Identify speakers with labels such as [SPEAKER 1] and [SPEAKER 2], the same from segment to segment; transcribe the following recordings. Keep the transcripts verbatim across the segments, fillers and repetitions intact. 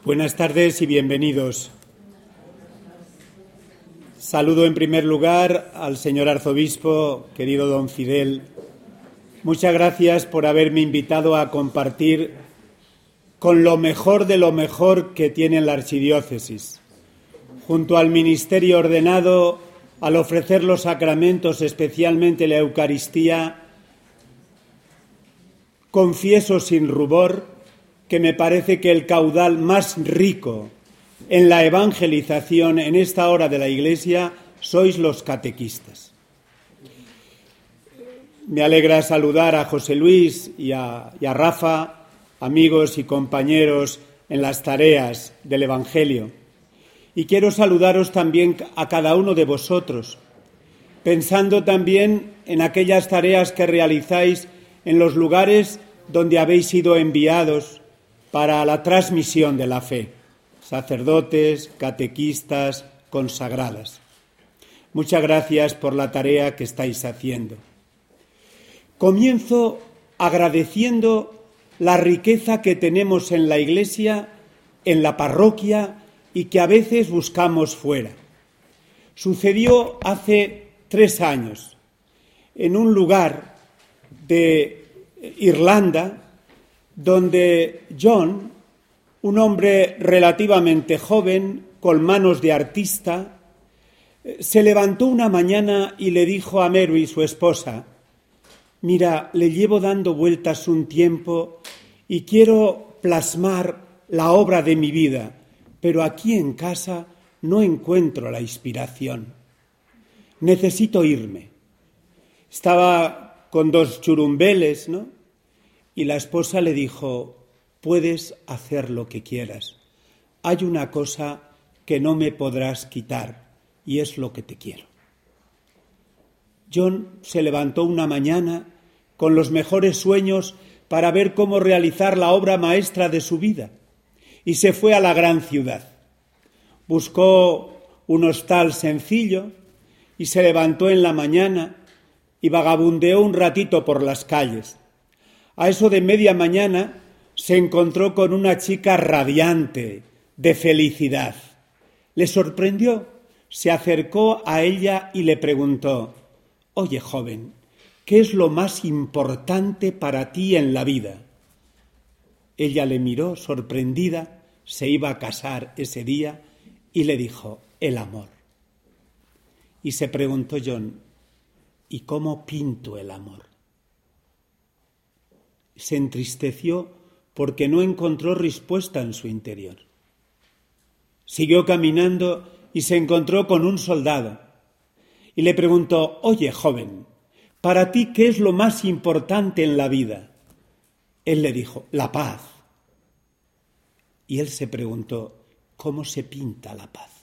[SPEAKER 1] Buenas tardes y bienvenidos. Saludo en primer lugar al señor arzobispo, querido don Fidel. Muchas gracias por haberme invitado a compartir con lo mejor de lo mejor que tiene la archidiócesis. Junto al ministerio ordenado, al ofrecer los sacramentos, especialmente la Eucaristía, confieso sin rubor que me parece que el caudal más rico en la evangelización en esta hora de la Iglesia sois los catequistas. Me alegra saludar a José Luis y a, y a Rafa, amigos y compañeros en las tareas del Evangelio. Y quiero saludaros también a cada uno de vosotros, pensando también en aquellas tareas que realizáis en los lugares donde habéis sido enviados para la transmisión de la fe, sacerdotes, catequistas, consagradas. Muchas gracias por la tarea que estáis haciendo. Comienzo agradeciendo la riqueza que tenemos en la Iglesia, en la parroquia y que a veces buscamos fuera. Sucedió hace tres años en un lugar de Irlanda donde John, un hombre relativamente joven, con manos de artista, se levantó una mañana y le dijo a Mary, su esposa: mira, le llevo dando vueltas un tiempo y quiero plasmar la obra de mi vida, pero aquí en casa no encuentro la inspiración. Necesito irme. Estaba con dos churumbeles, ¿no? Y la esposa le dijo: puedes hacer lo que quieras. Hay una cosa que no me podrás quitar y es lo que te quiero. John se levantó una mañana con los mejores sueños para ver cómo realizar la obra maestra de su vida y se fue a la gran ciudad. Buscó un hostal sencillo y se levantó en la mañana y vagabundeó un ratito por las calles. A eso de media mañana se encontró con una chica radiante, de felicidad. Le sorprendió, se acercó a ella y le preguntó: oye, joven, ¿qué es lo más importante para ti en la vida? Ella le miró sorprendida, se iba a casar ese día y le dijo: el amor. Y se preguntó John: ¿y cómo pinto el amor? Se entristeció porque no encontró respuesta en su interior. Siguió caminando y se encontró con un soldado y le preguntó: oye, joven, ¿para ti qué es lo más importante en la vida? Él le dijo: la paz. Y él se preguntó: ¿cómo se pinta la paz?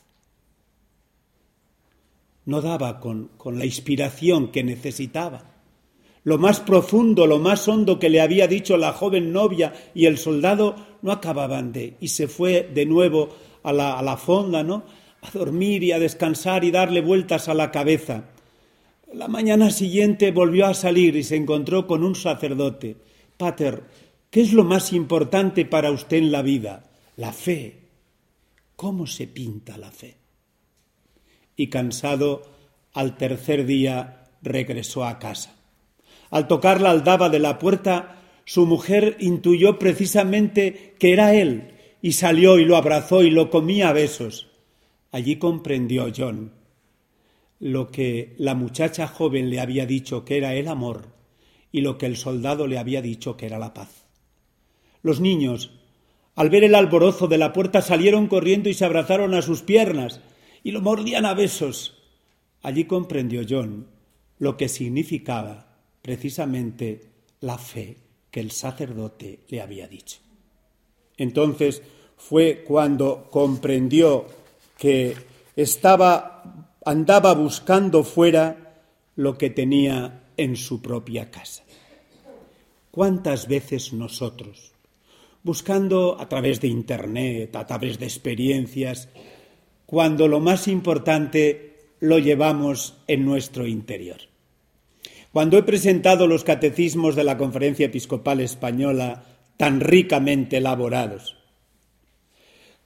[SPEAKER 1] No daba con, con la inspiración que necesitaba. Lo más profundo, lo más hondo que le había dicho la joven novia y el soldado no acababan de... Y se fue de nuevo a la, a la fonda, ¿no?, a dormir y a descansar y darle vueltas a la cabeza. La mañana siguiente volvió a salir y se encontró con un sacerdote. Pater, ¿qué es lo más importante para usted en la vida? La fe. ¿Cómo se pinta la fe? Y cansado, al tercer día regresó a casa. Al tocar la aldaba de la puerta, su mujer intuyó precisamente que era él y salió y lo abrazó y lo comía a besos. Allí comprendió John lo que la muchacha joven le había dicho que era el amor y lo que el soldado le había dicho que era la paz. Los niños, al ver el alborozo de la puerta, salieron corriendo y se abrazaron a sus piernas y lo mordían a besos. Allí comprendió John lo que significaba precisamente la fe que el sacerdote le había dicho. Entonces fue cuando comprendió que estaba, andaba buscando fuera lo que tenía en su propia casa. ¿Cuántas veces nosotros, buscando a través de internet, a través de experiencias, cuando lo más importante lo llevamos en nuestro interior? Cuando he presentado los catecismos de la Conferencia Episcopal Española tan ricamente elaborados,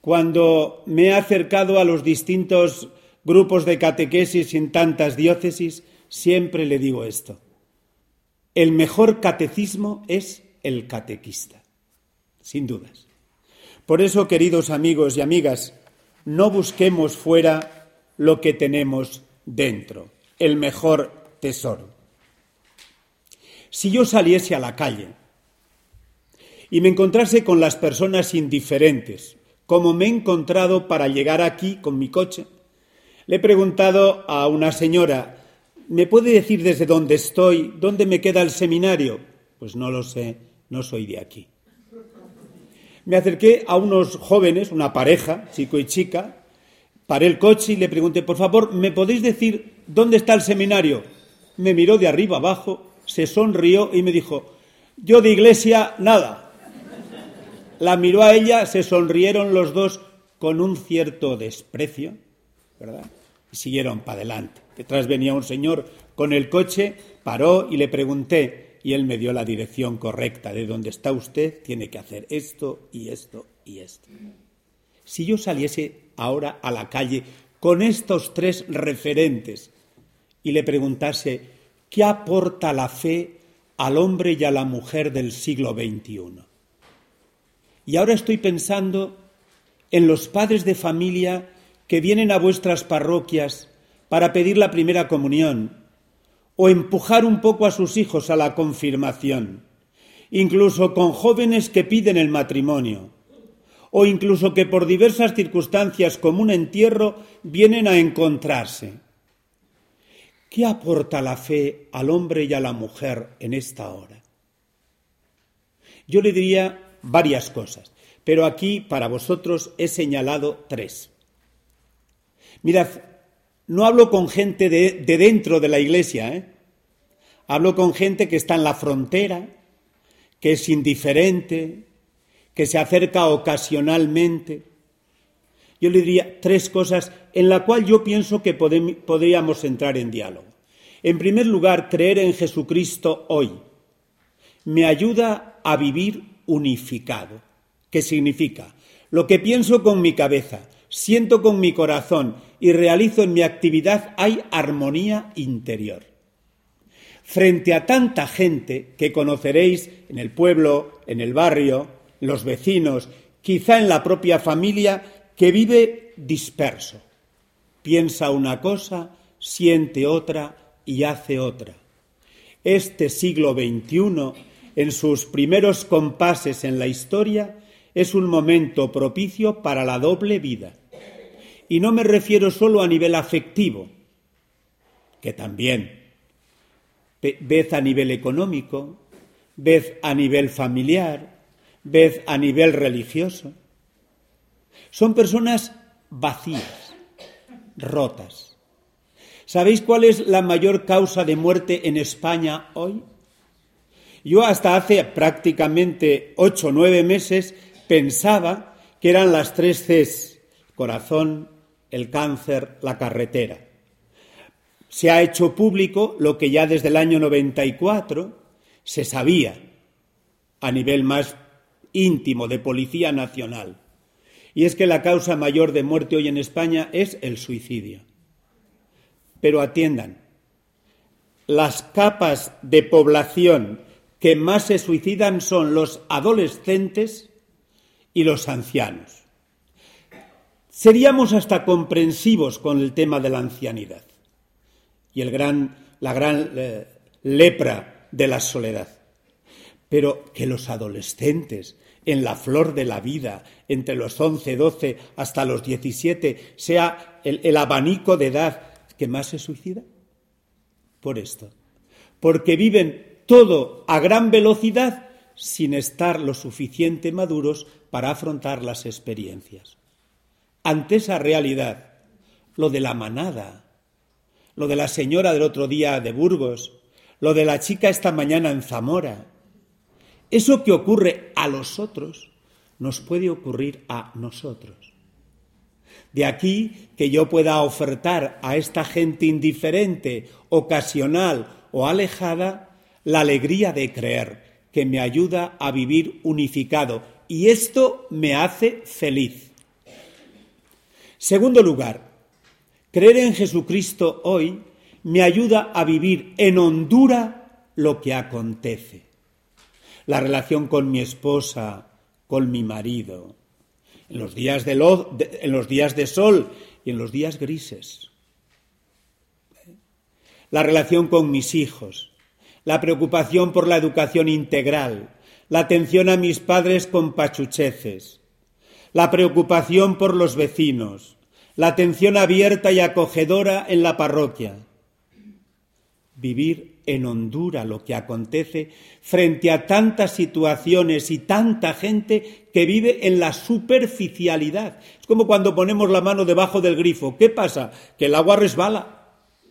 [SPEAKER 1] Cuando me he acercado a los distintos grupos de catequesis en tantas diócesis, siempre le digo esto: el mejor catecismo es el catequista, sin dudas. Por eso, queridos amigos y amigas, no busquemos fuera lo que tenemos dentro, el mejor tesoro. Si yo saliese a la calle y me encontrase con las personas indiferentes, como me he encontrado para llegar aquí con mi coche, le he preguntado a una señora: ¿me puede decir desde dónde estoy, dónde me queda el seminario? Pues no lo sé, no soy de aquí. Me acerqué a unos jóvenes, una pareja, chico y chica, paré el coche y le pregunté: por favor, ¿me podéis decir dónde está el seminario? Me miró de arriba abajo, se sonrió y me dijo: yo de iglesia nada. La miró a ella, se sonrieron los dos con un cierto desprecio, ¿verdad? Y siguieron para adelante. Detrás venía un señor con el coche, paró y le pregunté, y él me dio la dirección correcta: de dónde está usted, tiene que hacer esto y esto y esto. Si yo saliese ahora a la calle con estos tres referentes y le preguntase: ¿qué aporta la fe al hombre y a la mujer del siglo veintiuno? Y ahora estoy pensando en los padres de familia que vienen a vuestras parroquias para pedir la primera comunión o empujar un poco a sus hijos a la confirmación, incluso con jóvenes que piden el matrimonio, o incluso que por diversas circunstancias como un entierro vienen a encontrarse. ¿Qué aporta la fe al hombre y a la mujer en esta hora? Yo le diría varias cosas, pero aquí para vosotros he señalado tres. Mirad, no hablo con gente de, de dentro de la iglesia, ¿eh? Hablo con gente que está en la frontera, que es indiferente, que se acerca ocasionalmente. Yo le diría tres cosas en las cuales yo pienso que podem- podríamos entrar en diálogo. En primer lugar, creer en Jesucristo hoy me ayuda a vivir unificado. ¿Qué significa? Lo que pienso con mi cabeza, siento con mi corazón y realizo en mi actividad, hay armonía interior. Frente a tanta gente que conoceréis en el pueblo, en el barrio, los vecinos, quizá en la propia familia, que vive disperso. Piensa una cosa, siente otra y hace otra. Este siglo veintiuno, en sus primeros compases en la historia, es un momento propicio para la doble vida. Y no me refiero solo a nivel afectivo, que también. Ved a nivel económico, ved a nivel familiar, ved a nivel religioso. Son personas vacías, rotas. ¿Sabéis cuál es la mayor causa de muerte en España hoy? Yo hasta hace prácticamente ocho o nueve meses pensaba que eran las tres Cs: corazón, el cáncer, la carretera. Se ha hecho público lo que ya desde el año noventa y cuatro se sabía a nivel más íntimo de Policía Nacional, y es que la causa mayor de muerte hoy en España es el suicidio. Pero atiendan, las capas de población que más se suicidan son los adolescentes y los ancianos. Seríamos hasta comprensivos con el tema de la ancianidad y el gran, la gran eh, lepra de la soledad. Pero que los adolescentes, en la flor de la vida, entre los once, doce hasta los diecisiete, sea el, el abanico de edad que más se suicida. Por esto, porque viven todo a gran velocidad sin estar lo suficiente maduros para afrontar las experiencias. Ante esa realidad, lo de la manada, lo de la señora del otro día de Burgos, lo de la chica esta mañana en Zamora, eso que ocurre a los otros nos puede ocurrir a nosotros. De aquí que yo pueda ofertar a esta gente indiferente, ocasional o alejada, la alegría de creer, que me ayuda a vivir unificado. Y esto me hace feliz. Segundo lugar, creer en Jesucristo hoy me ayuda a vivir en hondura lo que acontece. La relación con mi esposa, con mi marido, en los días de, lo, de, en los días de sol y en los días grises. La relación con mis hijos, la preocupación por la educación integral, la atención a mis padres con pachucheces, la preocupación por los vecinos, la atención abierta y acogedora en la parroquia. Vivir en hondura lo que acontece frente a tantas situaciones y tanta gente que vive en la superficialidad. Es como cuando ponemos la mano debajo del grifo. ¿Qué pasa? Que el agua resbala.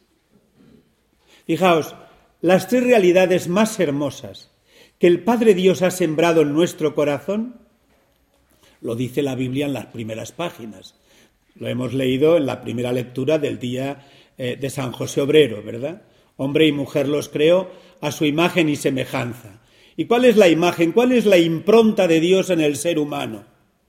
[SPEAKER 1] Fijaos, las tres realidades más hermosas que el Padre Dios ha sembrado en nuestro corazón, lo dice la Biblia en las primeras páginas. Lo hemos leído en la primera lectura del día eh, de San José Obrero, ¿verdad? Hombre y mujer los creó a su imagen y semejanza. ¿Y cuál es la imagen? ¿Cuál es la impronta de Dios en el ser humano?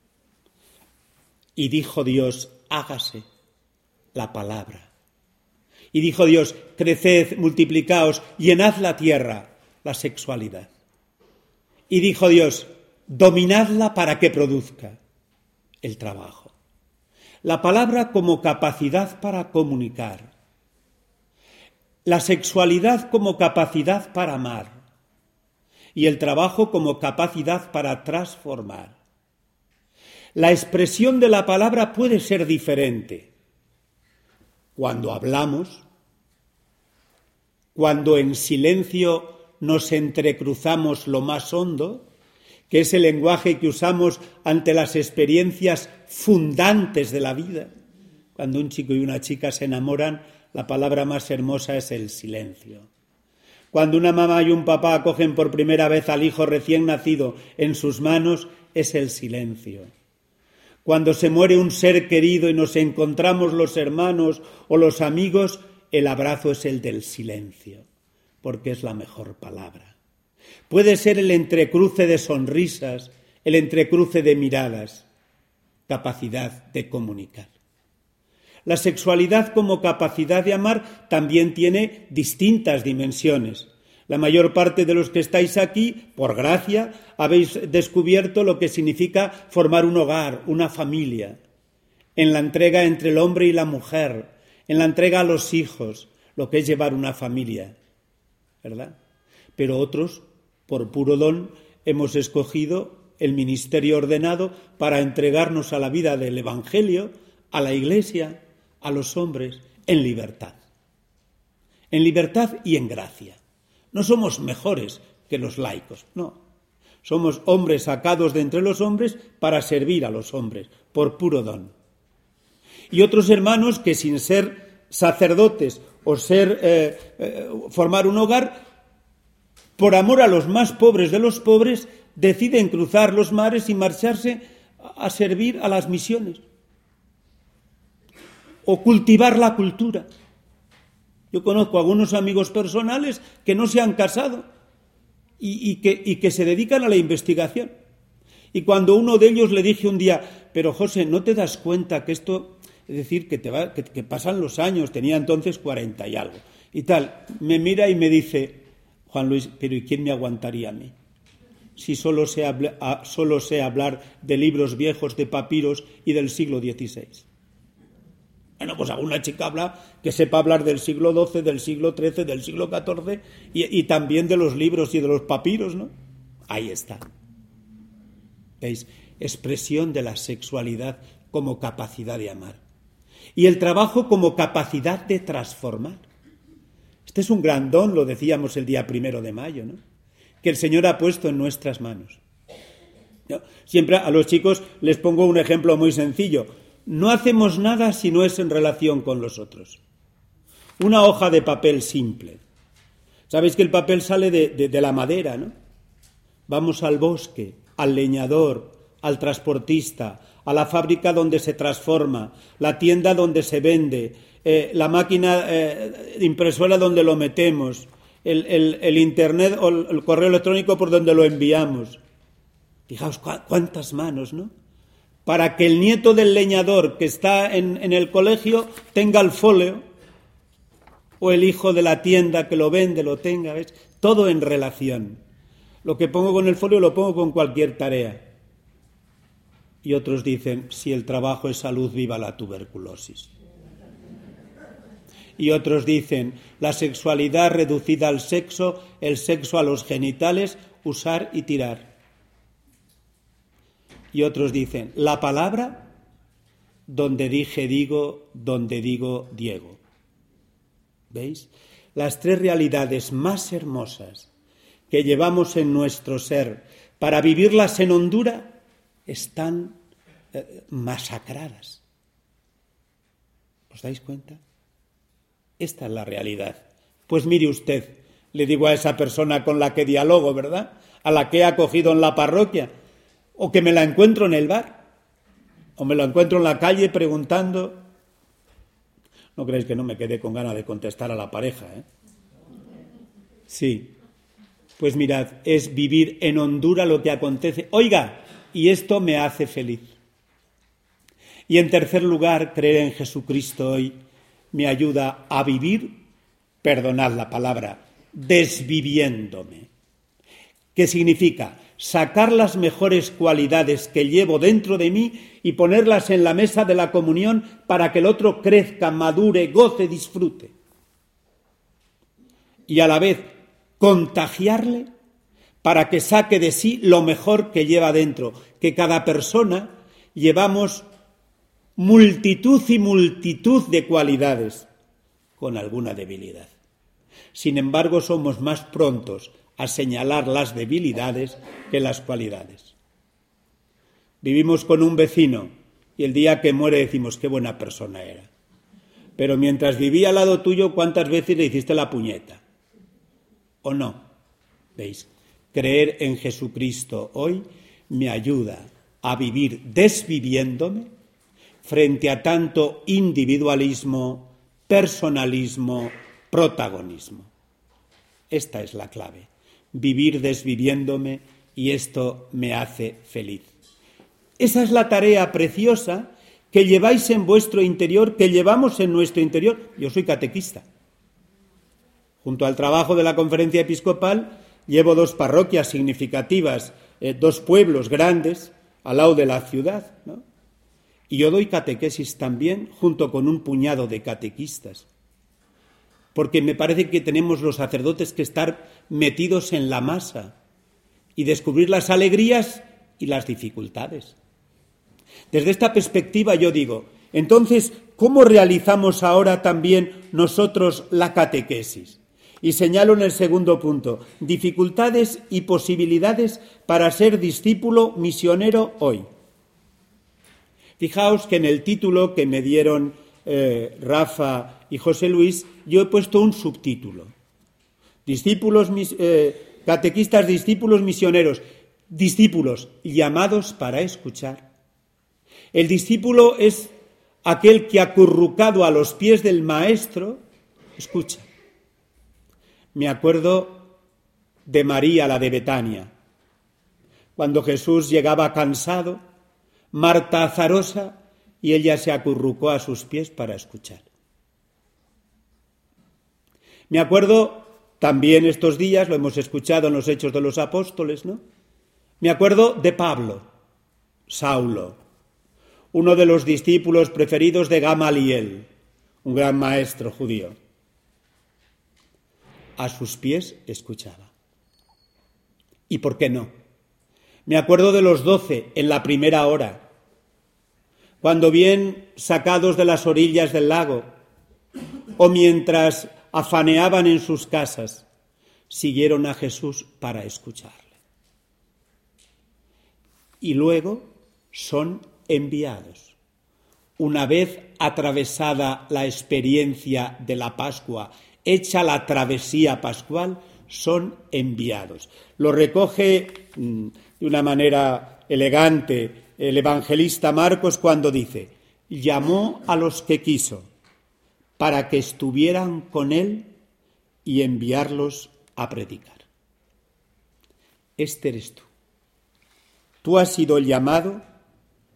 [SPEAKER 1] Y dijo Dios, hágase la palabra. Y dijo Dios, creced, multiplicaos, llenad la tierra, la sexualidad. Y dijo Dios, dominadla para que produzca el trabajo. La palabra como capacidad para comunicar. La sexualidad como capacidad para amar. Y el trabajo como capacidad para transformar. La expresión de la palabra puede ser diferente. Cuando hablamos, cuando en silencio nos entrecruzamos lo más hondo, que es el lenguaje que usamos ante las experiencias fundantes de la vida. Cuando un chico y una chica se enamoran, la palabra más hermosa es el silencio. Cuando una mamá y un papá acogen por primera vez al hijo recién nacido en sus manos, es el silencio. Cuando se muere un ser querido y nos encontramos los hermanos o los amigos, el abrazo es el del silencio, porque es la mejor palabra. Puede ser el entrecruce de sonrisas, el entrecruce de miradas, capacidad de comunicar. La sexualidad como capacidad de amar también tiene distintas dimensiones. La mayor parte de los que estáis aquí, por gracia, habéis descubierto lo que significa formar un hogar, una familia, en la entrega entre el hombre y la mujer, en la entrega a los hijos, lo que es llevar una familia, ¿verdad? Pero otros, por puro don, hemos escogido el ministerio ordenado para entregarnos a la vida del Evangelio, a la Iglesia, a los hombres, en libertad. En libertad y en gracia. No somos mejores que los laicos, no. Somos hombres sacados de entre los hombres para servir a los hombres, por puro don. Y otros hermanos que sin ser sacerdotes o ser eh, eh, formar un hogar, por amor a los más pobres de los pobres, deciden cruzar los mares y marcharse a servir a las misiones. O cultivar la cultura. Yo conozco a algunos amigos personales que no se han casado y, y, que, y que se dedican a la investigación. Y cuando uno de ellos le dije un día, pero José, ¿no te das cuenta que esto, es decir, que, te va, que, que pasan los años, tenía entonces cuarenta y algo, y tal, me mira y me dice, Juan Luis, pero ¿y quién me aguantaría a mí? Si solo sé, habla, solo sé hablar de libros viejos, de papiros y del siglo dieciséis. Bueno, pues alguna chica habla que sepa hablar del siglo doce, del siglo trece, del siglo catorce y, y también de los libros y de los papiros, ¿no? Ahí está. ¿Veis? Expresión de la sexualidad como capacidad de amar. Y el trabajo como capacidad de transformar. Este es un gran don, lo decíamos el día primero de mayo, ¿no? Que el Señor ha puesto en nuestras manos. ¿No? Siempre a los chicos les pongo un ejemplo muy sencillo. No hacemos nada si no es en relación con los otros. Una hoja de papel simple. Sabéis que el papel sale de, de, de la madera, ¿no? Vamos al bosque, al leñador, al transportista, a la fábrica donde se transforma, la tienda donde se vende, eh, la máquina eh, impresora donde lo metemos, el, el, el internet o el, el correo electrónico por donde lo enviamos. Fijaos cu- cuántas manos, ¿no? para que el nieto del leñador que está en, en el colegio tenga el folio, o el hijo de la tienda que lo vende lo tenga, ¿ves? Todo en relación. Lo que pongo con el folio lo pongo con cualquier tarea. Y otros dicen, si el trabajo es salud, viva la tuberculosis. Y otros dicen, la sexualidad reducida al sexo, el sexo a los genitales, usar y tirar. Y otros dicen, la palabra, donde dije digo, donde digo Diego. ¿Veis? Las tres realidades más hermosas que llevamos en nuestro ser para vivirlas en hondura están eh, masacradas. ¿Os dais cuenta? Esta es la realidad. Pues mire usted, le digo a esa persona con la que dialogo, ¿verdad? A la que he acogido en la parroquia, o que me la encuentro en el bar, o me la encuentro en la calle preguntando. No creéis que no me quedé con ganas de contestar a la pareja, ¿eh? Sí. Pues mirad, es vivir en hondura lo que acontece. Oiga, y esto me hace feliz. Y en tercer lugar, creer en Jesucristo hoy me ayuda a vivir, perdonad la palabra, desviviéndome. ¿Qué significa? Sacar las mejores cualidades que llevo dentro de mí y ponerlas en la mesa de la comunión para que el otro crezca, madure, goce, disfrute. Y a la vez contagiarle para que saque de sí lo mejor que lleva dentro, que cada persona llevamos multitud y multitud de cualidades, con alguna debilidad. Sin embargo, somos más prontos a señalar las debilidades que las cualidades. Vivimos con un vecino y el día que muere decimos qué buena persona era. Pero mientras vivía al lado tuyo, ¿cuántas veces le hiciste la puñeta? ¿O no? ¿Veis? Creer en Jesucristo hoy me ayuda a vivir desviviéndome frente a tanto individualismo, personalismo, protagonismo. Esta es la clave. Vivir desviviéndome y esto me hace feliz. Esa es la tarea preciosa que lleváis en vuestro interior, que llevamos en nuestro interior. Yo soy catequista. Junto al trabajo de la Conferencia Episcopal llevo dos parroquias significativas, eh, dos pueblos grandes al lado de la ciudad, ¿no? Y yo doy catequesis también junto con un puñado de catequistas. Porque me parece que tenemos los sacerdotes que estar metidos en la masa y descubrir las alegrías y las dificultades. Desde esta perspectiva yo digo, entonces, ¿cómo realizamos ahora también nosotros la catequesis? Y señalo en el segundo punto, dificultades y posibilidades para ser discípulo misionero hoy. Fijaos que en el título que me dieron eh, Rafa y José Luis, yo he puesto un subtítulo. Discípulos, eh, catequistas, discípulos misioneros, discípulos llamados para escuchar. El discípulo es aquel que acurrucado a los pies del maestro, escucha. Me acuerdo de María, la de Betania, cuando Jesús llegaba cansado, Marta azarosa, y ella se acurrucó a sus pies para escuchar. Me acuerdo también estos días, lo hemos escuchado en los Hechos de los Apóstoles, ¿no? Me acuerdo de Pablo, Saulo, uno de los discípulos preferidos de Gamaliel, un gran maestro judío. A sus pies escuchaba. ¿Y por qué no? Me acuerdo de los doce en la primera hora, cuando bien sacados de las orillas del lago, o mientras afaneaban en sus casas, siguieron a Jesús para escucharle. Y luego son enviados. Una vez atravesada la experiencia de la Pascua, hecha la travesía pascual, son enviados. Lo recoge mmm, de una manera elegante el evangelista Marcos cuando dice, llamó a los que quiso para que estuvieran con él y enviarlos a predicar. Este eres tú. Tú has sido el llamado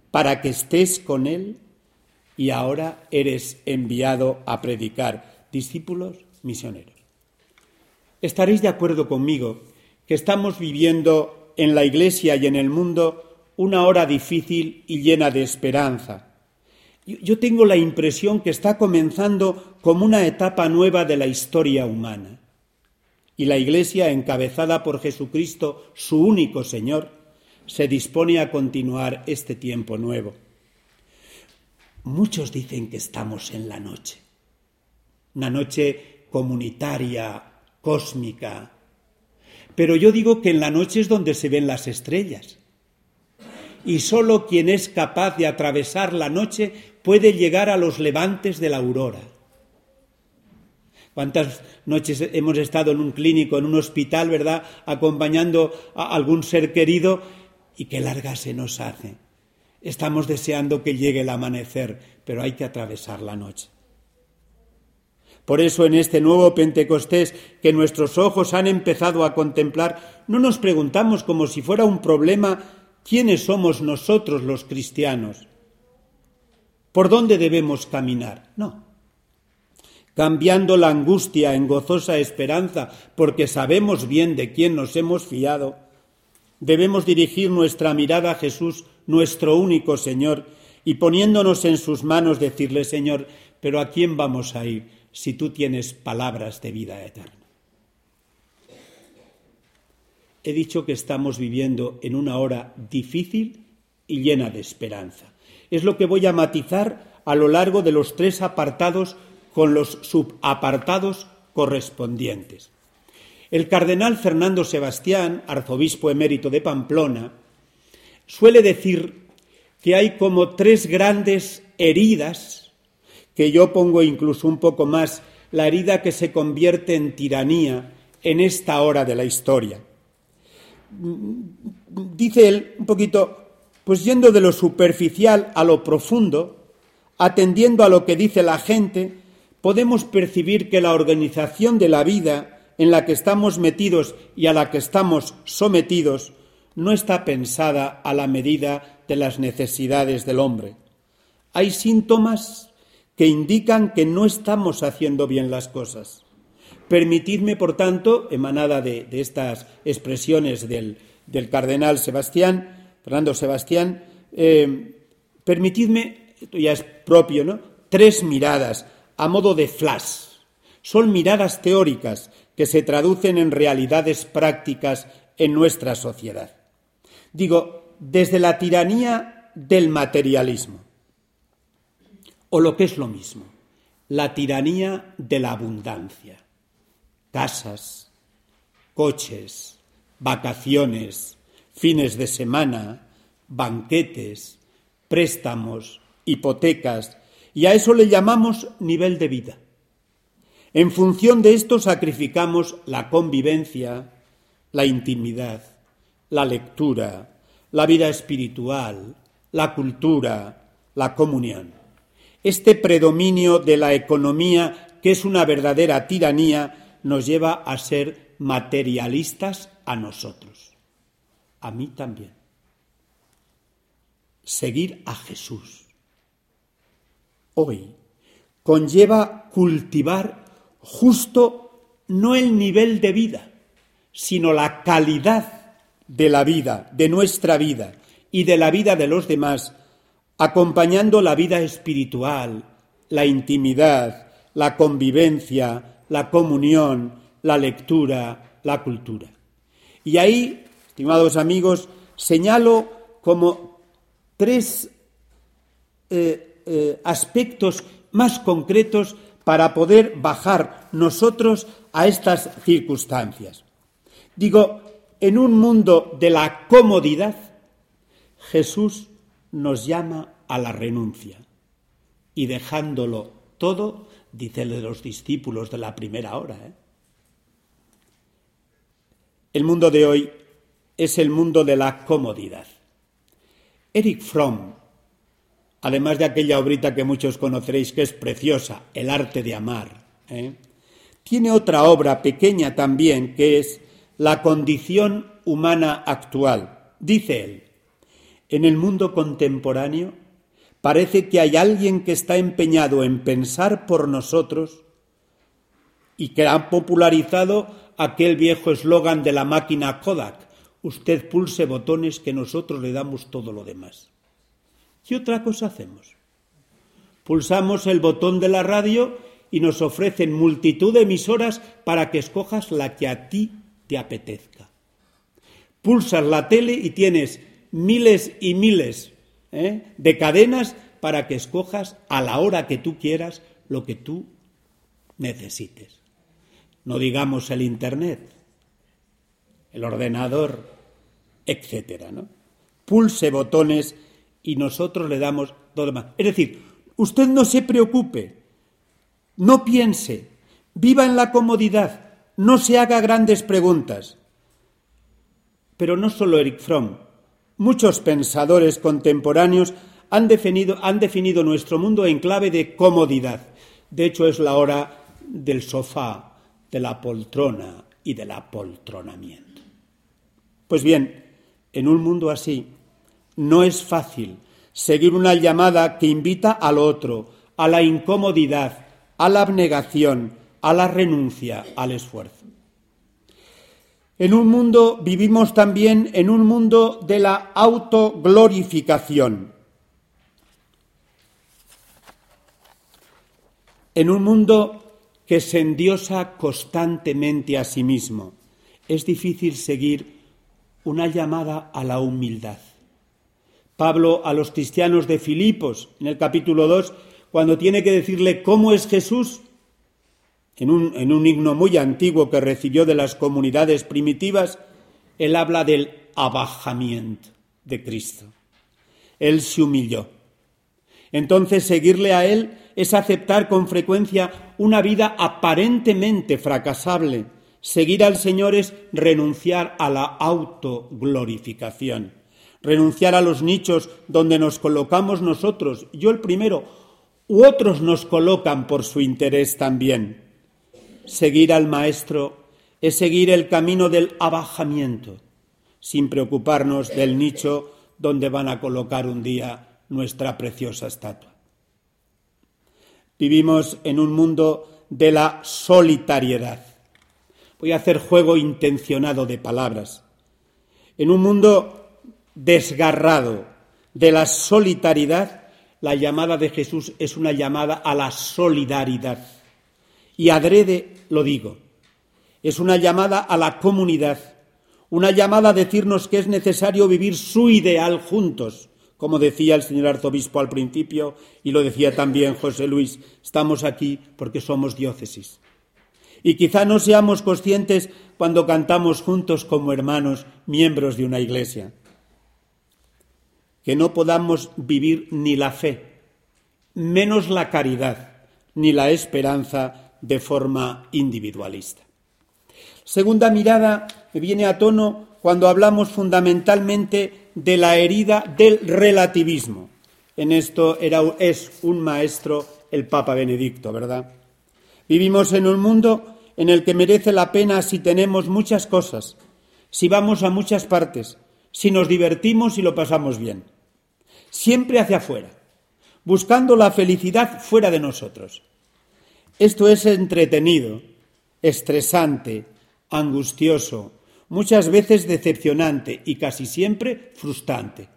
[SPEAKER 1] para que estés con Él y ahora eres enviado a predicar. Discípulos misioneros. Estaréis de acuerdo conmigo que estamos viviendo en la Iglesia y en el mundo una hora difícil y llena de esperanza. Yo tengo la impresión que está comenzando como una etapa nueva de la historia humana. Y la Iglesia, encabezada por Jesucristo, su único Señor, se dispone a continuar este tiempo nuevo. Muchos dicen que estamos en la noche, una noche comunitaria, cósmica, pero yo digo que en la noche es donde se ven las estrellas. Y solo quien es capaz de atravesar la noche puede llegar a los levantes de la aurora. ¿Cuántas noches hemos estado en un clínico, en un hospital, verdad, acompañando a algún ser querido y qué larga se nos hace? Estamos deseando que llegue el amanecer, pero hay que atravesar la noche. Por eso en este nuevo Pentecostés que nuestros ojos han empezado a contemplar, no nos preguntamos como si fuera un problema quiénes somos nosotros los cristianos, por dónde debemos caminar. No. Cambiando la angustia en gozosa esperanza, porque sabemos bien de quién nos hemos fiado, debemos dirigir nuestra mirada a Jesús, nuestro único Señor, y poniéndonos en sus manos decirle: Señor, ¿pero a quién vamos a ir si tú tienes palabras de vida eterna? He dicho que estamos viviendo en una hora difícil y llena de esperanza. Es lo que voy a matizar a lo largo de los tres apartados con los subapartados correspondientes. El cardenal Fernando Sebastián, arzobispo emérito de Pamplona, suele decir que hay como tres grandes heridas, que yo pongo incluso un poco más, la herida que se convierte en tiranía en esta hora de la historia. Dice él un poquito, pues yendo de lo superficial a lo profundo, atendiendo a lo que dice la gente, podemos percibir que la organización de la vida en la que estamos metidos y a la que estamos sometidos no está pensada a la medida de las necesidades del hombre. Hay síntomas que indican que no estamos haciendo bien las cosas. Permitidme, por tanto, emanada de, de estas expresiones del, del cardenal Sebastián, Fernando Sebastián, eh, permitidme, esto ya es propio, ¿no?, tres miradas a modo de flash. Son miradas teóricas que se traducen en realidades prácticas en nuestra sociedad. Digo, desde la tiranía del materialismo, o lo que es lo mismo, la tiranía de la abundancia. Casas, coches, vacaciones, fines de semana, banquetes, préstamos, hipotecas, y a eso le llamamos nivel de vida. En función de esto sacrificamos la convivencia, la intimidad, la lectura, la vida espiritual, la cultura, la comunión. Este predominio de la economía, que es una verdadera tiranía, nos lleva a ser materialistas a nosotros. A mí también. Seguir a Jesús hoy conlleva cultivar justo no el nivel de vida, sino la calidad de la vida, de nuestra vida y de la vida de los demás, acompañando la vida espiritual, la intimidad, la convivencia, la comunión, la lectura, la cultura. Y ahí, estimados amigos, señalo como tres eh, eh, aspectos más concretos para poder bajar nosotros a estas circunstancias. Digo, en un mundo de la comodidad, Jesús nos llama a la renuncia y dejándolo todo, dice de los discípulos de la primera hora. ¿eh? El mundo de hoy es el mundo de la comodidad. Erich Fromm, además de aquella obrita que muchos conoceréis que es preciosa, El arte de amar, ¿eh? tiene otra obra pequeña también que es La condición humana actual. Dice él: En el mundo contemporáneo parece que hay alguien que está empeñado en pensar por nosotros y que ha popularizado aquel viejo eslogan de la máquina Kodak: usted pulse botones que nosotros le damos todo lo demás. ¿Qué otra cosa hacemos? Pulsamos el botón de la radio y nos ofrecen multitud de emisoras para que escojas la que a ti te apetezca. Pulsas la tele y tienes miles y miles ¿eh? de cadenas para que escojas a la hora que tú quieras lo que tú necesites. No digamos el Internet, el ordenador, etcétera, ¿no? Pulse botones y nosotros le damos todo lo demás. Es decir, usted no se preocupe, no piense, viva en la comodidad, no se haga grandes preguntas. Pero no solo Erich Fromm, muchos pensadores contemporáneos han definido, han definido nuestro mundo en clave de comodidad. De hecho, es la hora del sofá, de la poltrona y del apoltronamiento. Pues bien, en un mundo así, no es fácil seguir una llamada que invita al otro, a la incomodidad, a la abnegación, a la renuncia, al esfuerzo. En un mundo, vivimos también en un mundo de la autoglorificación. En un mundo que se endiosa constantemente a sí mismo. Es difícil seguir una llamada a la humildad. Pablo a los cristianos de Filipos, en el capítulo dos, cuando tiene que decirle cómo es Jesús, en un, en un himno muy antiguo que recibió de las comunidades primitivas, él habla del abajamiento de Cristo. Él se humilló. Entonces, seguirle a él es aceptar con frecuencia una vida aparentemente fracasable. Seguir al Señor es renunciar a la autoglorificación, renunciar a los nichos donde nos colocamos nosotros, yo el primero, u otros nos colocan por su interés también. Seguir al Maestro es seguir el camino del abajamiento, sin preocuparnos del nicho donde van a colocar un día nuestra preciosa estatua. Vivimos en un mundo de la solitariedad. Voy a hacer juego intencionado de palabras. En un mundo desgarrado de la solidaridad, la llamada de Jesús es una llamada a la solidaridad. Y adrede lo digo. Es una llamada a la comunidad, una llamada a decirnos que es necesario vivir su ideal juntos. Como decía el señor arzobispo al principio, y lo decía también José Luis, estamos aquí porque somos diócesis. Y quizá no seamos conscientes cuando cantamos juntos como hermanos, miembros de una iglesia. Que no podamos vivir ni la fe, menos la caridad, ni la esperanza de forma individualista. Segunda mirada me viene a tono cuando hablamos fundamentalmente de la herida del relativismo. En esto era, es un maestro el Papa Benedicto, ¿verdad? Vivimos en un mundo en el que merece la pena si tenemos muchas cosas, si vamos a muchas partes, si nos divertimos y lo pasamos bien. Siempre hacia afuera, buscando la felicidad fuera de nosotros. Esto es entretenido, estresante, angustioso, muchas veces decepcionante y casi siempre frustrante.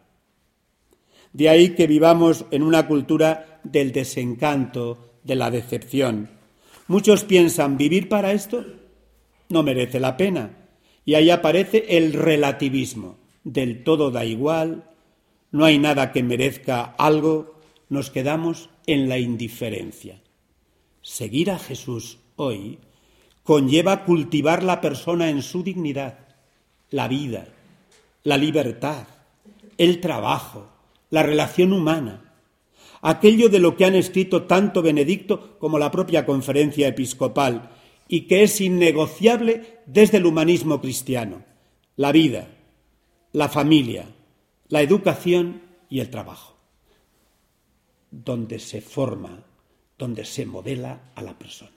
[SPEAKER 1] De ahí que vivamos en una cultura del desencanto, de la decepción. Muchos piensan, ¿vivir para esto? No merece la pena. Y ahí aparece el relativismo. Del todo da igual, no hay nada que merezca algo, nos quedamos en la indiferencia. Seguir a Jesús hoy conlleva cultivar la persona en su dignidad, la vida, la libertad, el trabajo, la relación humana, aquello de lo que han escrito tanto Benedicto como la propia Conferencia Episcopal y que es innegociable desde el humanismo cristiano, la vida, la familia, la educación y el trabajo, donde se forma, donde se modela a la persona.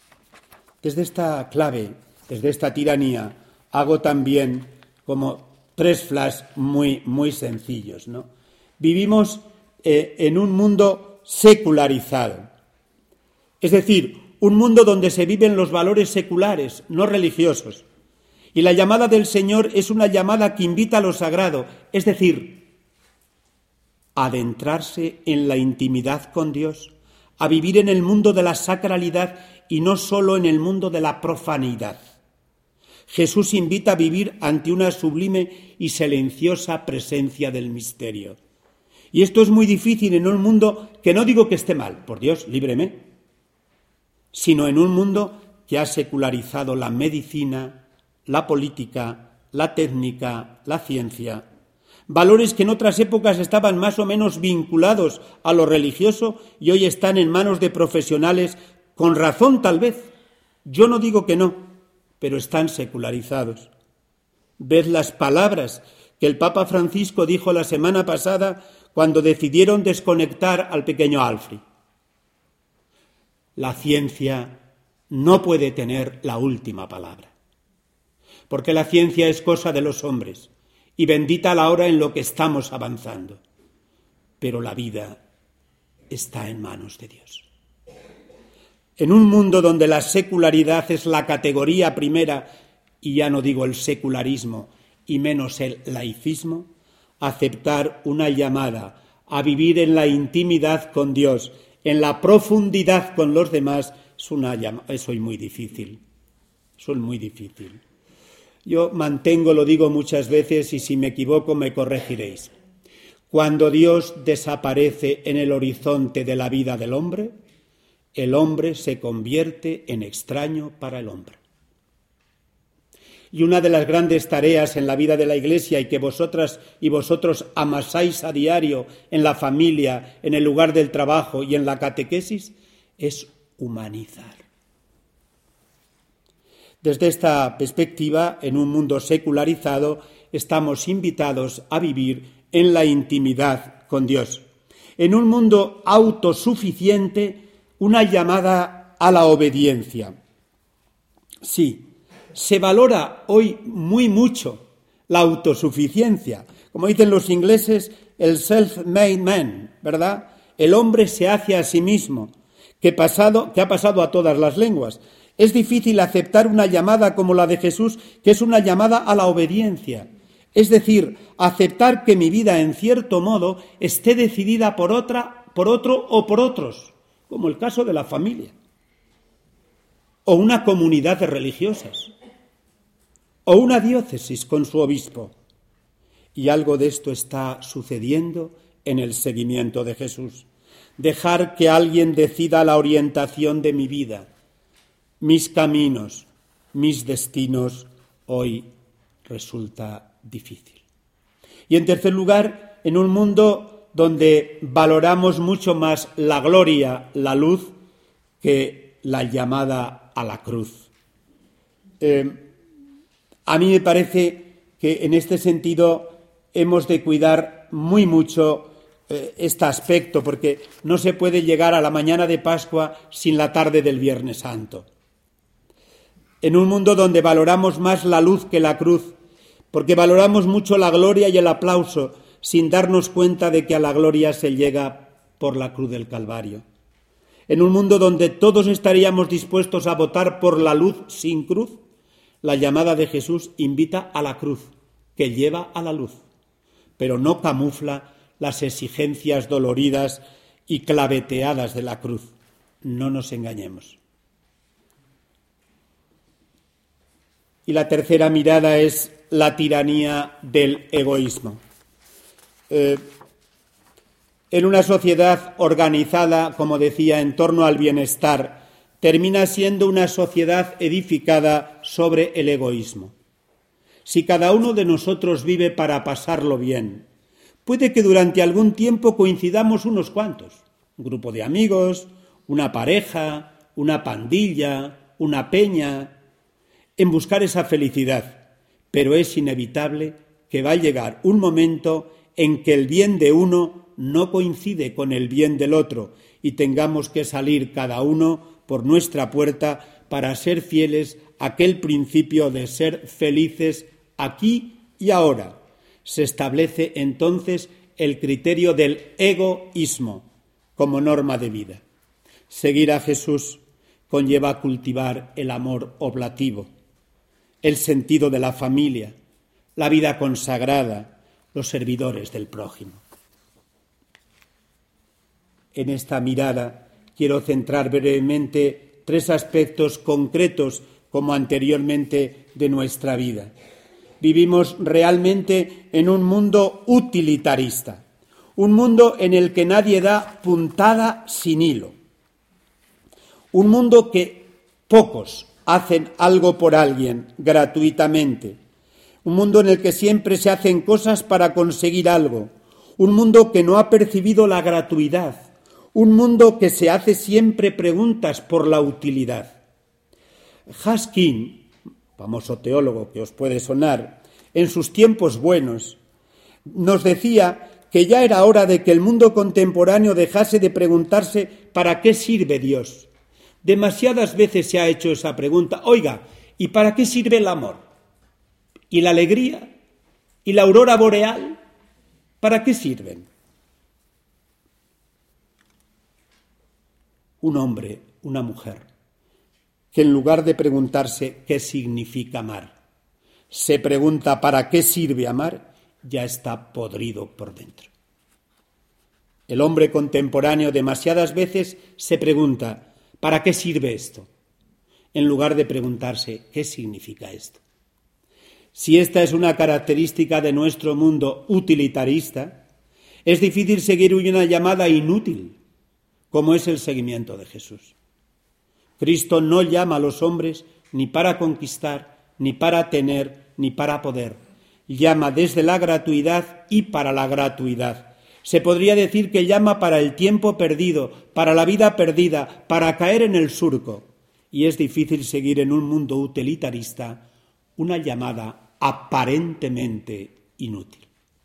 [SPEAKER 1] Desde esta clave, desde esta tiranía, hago también como tres flash muy, muy sencillos, ¿no? Vivimos eh, en un mundo secularizado, es decir, un mundo donde se viven los valores seculares, no religiosos. Y la llamada del Señor es una llamada que invita a lo sagrado, es decir, a adentrarse en la intimidad con Dios, a vivir en el mundo de la sacralidad y no solo en el mundo de la profanidad. Jesús invita a vivir ante una sublime y silenciosa presencia del misterio. Y esto es muy difícil en un mundo que no digo que esté mal, por Dios, líbreme, sino en un mundo que ha secularizado la medicina, la política, la técnica, la ciencia, valores que en otras épocas estaban más o menos vinculados a lo religioso y hoy están en manos de profesionales, con razón tal vez. Yo no digo que no, pero están secularizados. Ved las palabras que el Papa Francisco dijo la semana pasada cuando decidieron desconectar al pequeño Alfred. La ciencia no puede tener la última palabra, porque la ciencia es cosa de los hombres, y bendita la hora en lo que estamos avanzando. Pero la vida está en manos de Dios. En un mundo donde la secularidad es la categoría primera, y ya no digo el secularismo, y menos el laicismo, aceptar una llamada a vivir en la intimidad con Dios, en la profundidad con los demás, es una llamada, eso es muy difícil, eso es muy difícil. Yo mantengo, lo digo muchas veces, y si me equivoco me corregiréis. Cuando Dios desaparece en el horizonte de la vida del hombre, el hombre se convierte en extraño para el hombre. Y una de las grandes tareas en la vida de la Iglesia, y que vosotras y vosotros amasáis a diario en la familia, en el lugar del trabajo y en la catequesis, es humanizar. Desde esta perspectiva, en un mundo secularizado, estamos invitados a vivir en la intimidad con Dios. En un mundo autosuficiente, una llamada a la obediencia. Sí, se valora hoy muy mucho la autosuficiencia. Como dicen los ingleses, el self-made man, ¿verdad? El hombre se hace a sí mismo, que, pasado, que ha pasado a todas las lenguas. Es difícil aceptar una llamada como la de Jesús, que es una llamada a la obediencia. Es decir, aceptar que mi vida, en cierto modo, esté decidida por otra, por otro o por otros, como el caso de la familia, o una comunidad de religiosas, o una diócesis con su obispo. Y algo de esto está sucediendo en el seguimiento de Jesús. Dejar que alguien decida la orientación de mi vida, mis caminos, mis destinos, hoy resulta difícil. Y en tercer lugar, en un mundo donde valoramos mucho más la gloria, la luz, que la llamada a la cruz. Eh, a mí me parece que en este sentido hemos de cuidar muy mucho eh, este aspecto, porque no se puede llegar a la mañana de Pascua sin la tarde del Viernes Santo. En un mundo donde valoramos más la luz que la cruz, porque valoramos mucho la gloria y el aplauso, sin darnos cuenta de que a la gloria se llega por la cruz del Calvario. En un mundo donde todos estaríamos dispuestos a votar por la luz sin cruz, la llamada de Jesús invita a la cruz, que lleva a la luz, pero no camufla las exigencias doloridas y claveteadas de la cruz. No nos engañemos. Y la tercera mirada es la tiranía del egoísmo. Eh, en una sociedad organizada, como decía, en torno al bienestar, termina siendo una sociedad edificada sobre el egoísmo. Si cada uno de nosotros vive para pasarlo bien, puede que durante algún tiempo coincidamos unos cuantos, un grupo de amigos, una pareja, una pandilla, una peña, en buscar esa felicidad, pero es inevitable que va a llegar un momento en que el bien de uno no coincide con el bien del otro y tengamos que salir cada uno por nuestra puerta para ser fieles a aquel principio de ser felices aquí y ahora, Se establece entonces el criterio del egoísmo como norma de vida. Seguir a Jesús conlleva cultivar el amor oblativo, el sentido de la familia, la vida consagrada, los servidores del prójimo. En esta mirada quiero centrar brevemente tres aspectos concretos, como anteriormente, de nuestra vida. Vivimos realmente en un mundo utilitarista, un mundo en el que nadie da puntada sin hilo, un mundo que pocos hacen algo por alguien gratuitamente, un mundo en el que siempre se hacen cosas para conseguir algo, un mundo que no ha percibido la gratuidad, un mundo que se hace siempre preguntas por la utilidad. Haskin, famoso teólogo que os puede sonar, en sus tiempos buenos, nos decía que ya era hora de que el mundo contemporáneo dejase de preguntarse ¿para qué sirve Dios? Demasiadas veces se ha hecho esa pregunta, oiga, ¿y para qué sirve el amor? ¿Y la alegría? ¿Y la aurora boreal? ¿Para qué sirven? Un hombre, una mujer, que en lugar de preguntarse qué significa amar, se pregunta ¿para qué sirve amar?, ya está podrido por dentro. El hombre contemporáneo demasiadas veces se pregunta ¿para qué sirve esto?, en lugar de preguntarse ¿qué significa esto? Si esta es una característica de nuestro mundo utilitarista, es difícil seguir una llamada inútil, como es el seguimiento de Jesús. Cristo no llama a los hombres ni para conquistar, ni para tener, ni para poder. Llama desde la gratuidad y para la gratuidad. Se podría decir que llama para el tiempo perdido, para la vida perdida, para caer en el surco. Y es difícil seguir en un mundo utilitarista una llamada aparentemente inútil.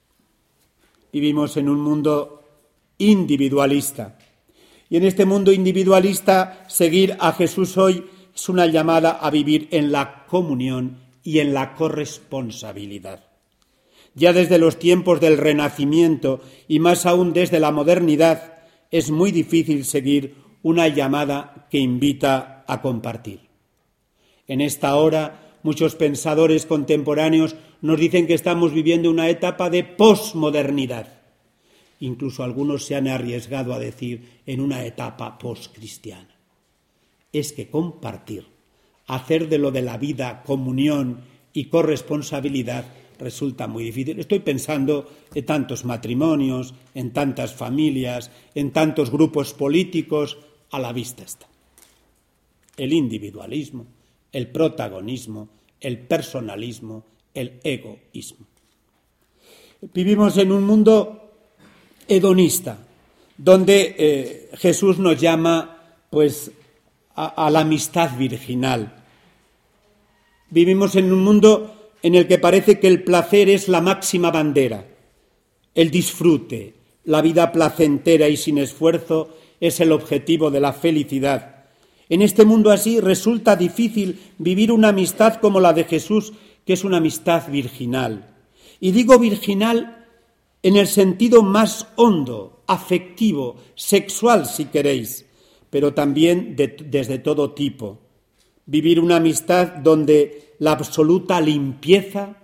[SPEAKER 1] Vivimos en un mundo individualista. Y en este mundo individualista, seguir a Jesús hoy es una llamada a vivir en la comunión y en la corresponsabilidad. Ya desde los tiempos del Renacimiento y más aún desde la modernidad, es muy difícil seguir una llamada que invita a compartir. En esta hora, muchos pensadores contemporáneos nos dicen que estamos viviendo una etapa de posmodernidad. Incluso algunos se han arriesgado a decir en una etapa poscristiana. Es que compartir, hacer de lo de la vida comunión y corresponsabilidad resulta muy difícil. Estoy pensando en tantos matrimonios, en tantas familias, en tantos grupos políticos, a la vista está. El individualismo, el protagonismo, el personalismo, el egoísmo. Vivimos en un mundo hedonista, donde eh, Jesús nos llama pues a, a la amistad virginal. Vivimos en un mundo en el que parece que el placer es la máxima bandera, el disfrute, la vida placentera y sin esfuerzo es el objetivo de la felicidad. En este mundo así resulta difícil vivir una amistad como la de Jesús, que es una amistad virginal. Y digo virginal en el sentido más hondo, afectivo, sexual si queréis, pero también de, desde todo tipo. Vivir una amistad donde la absoluta limpieza,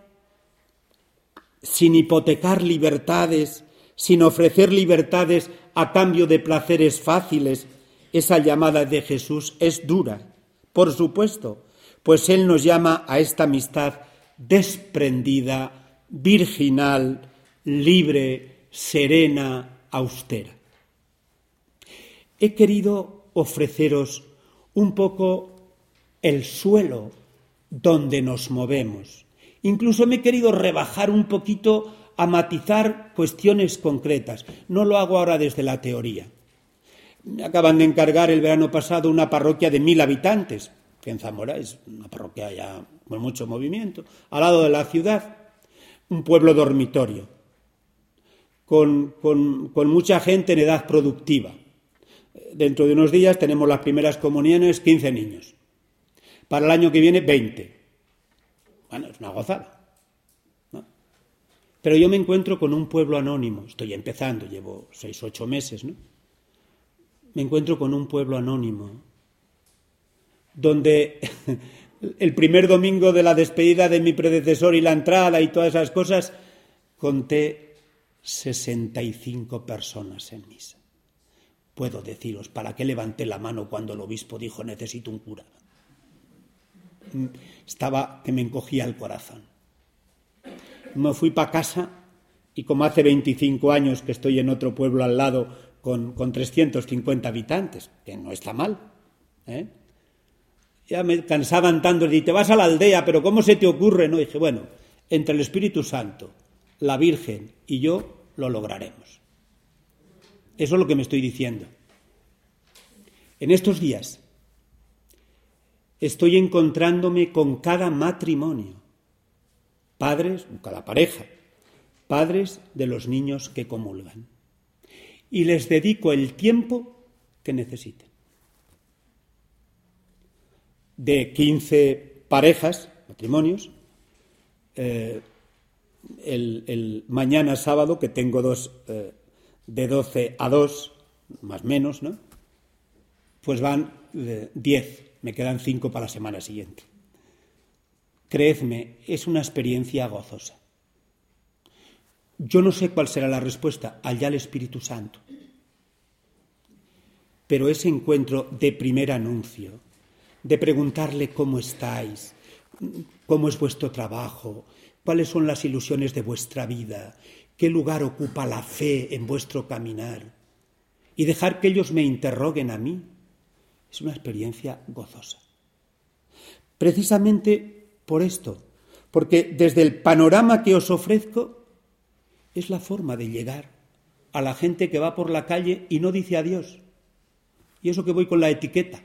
[SPEAKER 1] sin hipotecar libertades, sin ofrecer libertades a cambio de placeres fáciles, esa llamada de Jesús es dura, por supuesto, pues Él nos llama a esta amistad desprendida, virginal, libre, serena, austera. He querido ofreceros un poco el suelo donde nos movemos. Incluso me he querido rebajar un poquito a matizar cuestiones concretas. No lo hago ahora desde la teoría. Me acaban de encargar el verano pasado una parroquia de mil habitantes, que en Zamora es una parroquia ya con mucho movimiento, al lado de la ciudad, un pueblo dormitorio. Con, con, con mucha gente en edad productiva. Dentro de unos días tenemos las primeras comuniones, quince niños. Para el año que viene, veinte. Bueno, es una gozada, ¿no? Pero yo me encuentro con un pueblo anónimo, estoy empezando, llevo seis, ocho meses, ¿no? Me encuentro con un pueblo anónimo, donde el primer domingo de la despedida de mi predecesor y la entrada y todas esas cosas, conté sesenta y cinco personas en misa. Puedo deciros, ¿para qué levanté la mano cuando el obispo dijo necesito un cura? Estaba que me encogía el corazón. Me fui para casa y como hace veinticinco años que estoy en otro pueblo al lado con, con trescientos cincuenta habitantes, que no está mal, ¿eh? Ya me cansaban tanto de decir, te vas a la aldea, pero ¿cómo se te ocurre? No, dije, bueno, entre el Espíritu Santo, la Virgen y yo lo lograremos. Eso es lo que me estoy diciendo. En estos días estoy encontrándome con cada matrimonio, padres, cada pareja, padres de los niños que comulgan. Y les dedico el tiempo que necesiten. De quince parejas, matrimonios, eh, el, el mañana sábado, que tengo dos eh, de doce a dos, más o menos, ¿no? Pues van eh, diez, me quedan cinco para la semana siguiente. Creedme, es una experiencia gozosa. Yo no sé cuál será la respuesta, allá el Espíritu Santo. Pero ese encuentro de primer anuncio, de preguntarle cómo estáis, cómo es vuestro trabajo, cuáles son las ilusiones de vuestra vida, qué lugar ocupa la fe en vuestro caminar, y dejar que ellos me interroguen a mí, es una experiencia gozosa. Precisamente por esto, porque desde el panorama que os ofrezco, es la forma de llegar a la gente que va por la calle y no dice adiós. Y eso que voy con la etiqueta.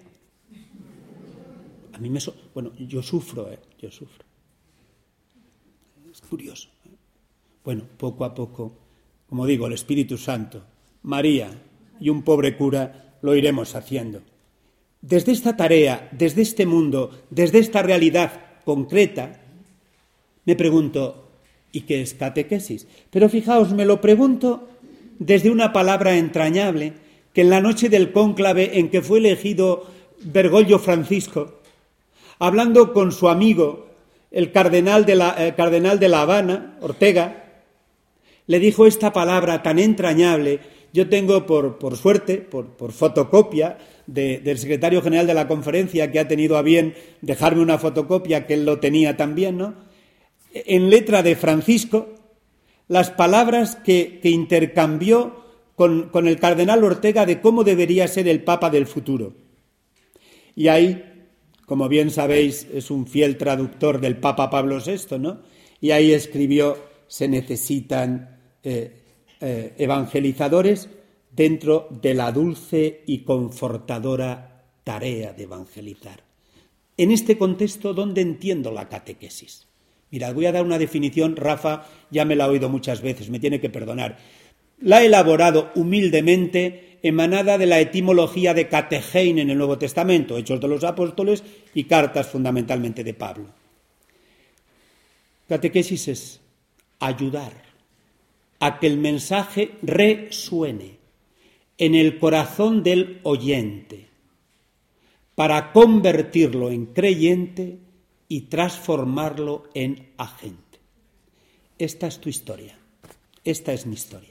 [SPEAKER 1] A mí me... So- bueno, yo sufro, ¿eh? Yo sufro. Es curioso, ¿eh? Bueno, poco a poco, como digo, el Espíritu Santo, María y un pobre cura lo iremos haciendo. Desde esta tarea, desde este mundo, desde esta realidad concreta, me pregunto, ¿y qué es catequesis? Pero fijaos, me lo pregunto desde una palabra entrañable que en la noche del cónclave en que fue elegido Bergoglio Francisco, hablando con su amigo, el cardenal de la, el cardenal de La Habana, Ortega, le dijo esta palabra tan entrañable. Yo tengo, por, por suerte, por, por fotocopia de, del secretario general de la conferencia, que ha tenido a bien dejarme una fotocopia, que él lo tenía también, ¿no? En letra de Francisco, las palabras que, que intercambió con, con el cardenal Ortega de cómo debería ser el Papa del futuro. Y ahí, como bien sabéis, es un fiel traductor del Papa Pablo sexto, ¿no? Y ahí escribió, se necesitan eh, eh, evangelizadores dentro de la dulce y confortadora tarea de evangelizar. En este contexto, ¿dónde entiendo la catequesis? Mirad, voy a dar una definición, Rafa ya me la ha oído muchas veces, me tiene que perdonar. La he elaborado humildemente, emanada de la etimología de catechein en el Nuevo Testamento, Hechos de los Apóstoles y cartas fundamentalmente de Pablo. Catequesis es ayudar a que el mensaje resuene en el corazón del oyente para convertirlo en creyente y transformarlo en agente. Esta es tu historia, esta es mi historia.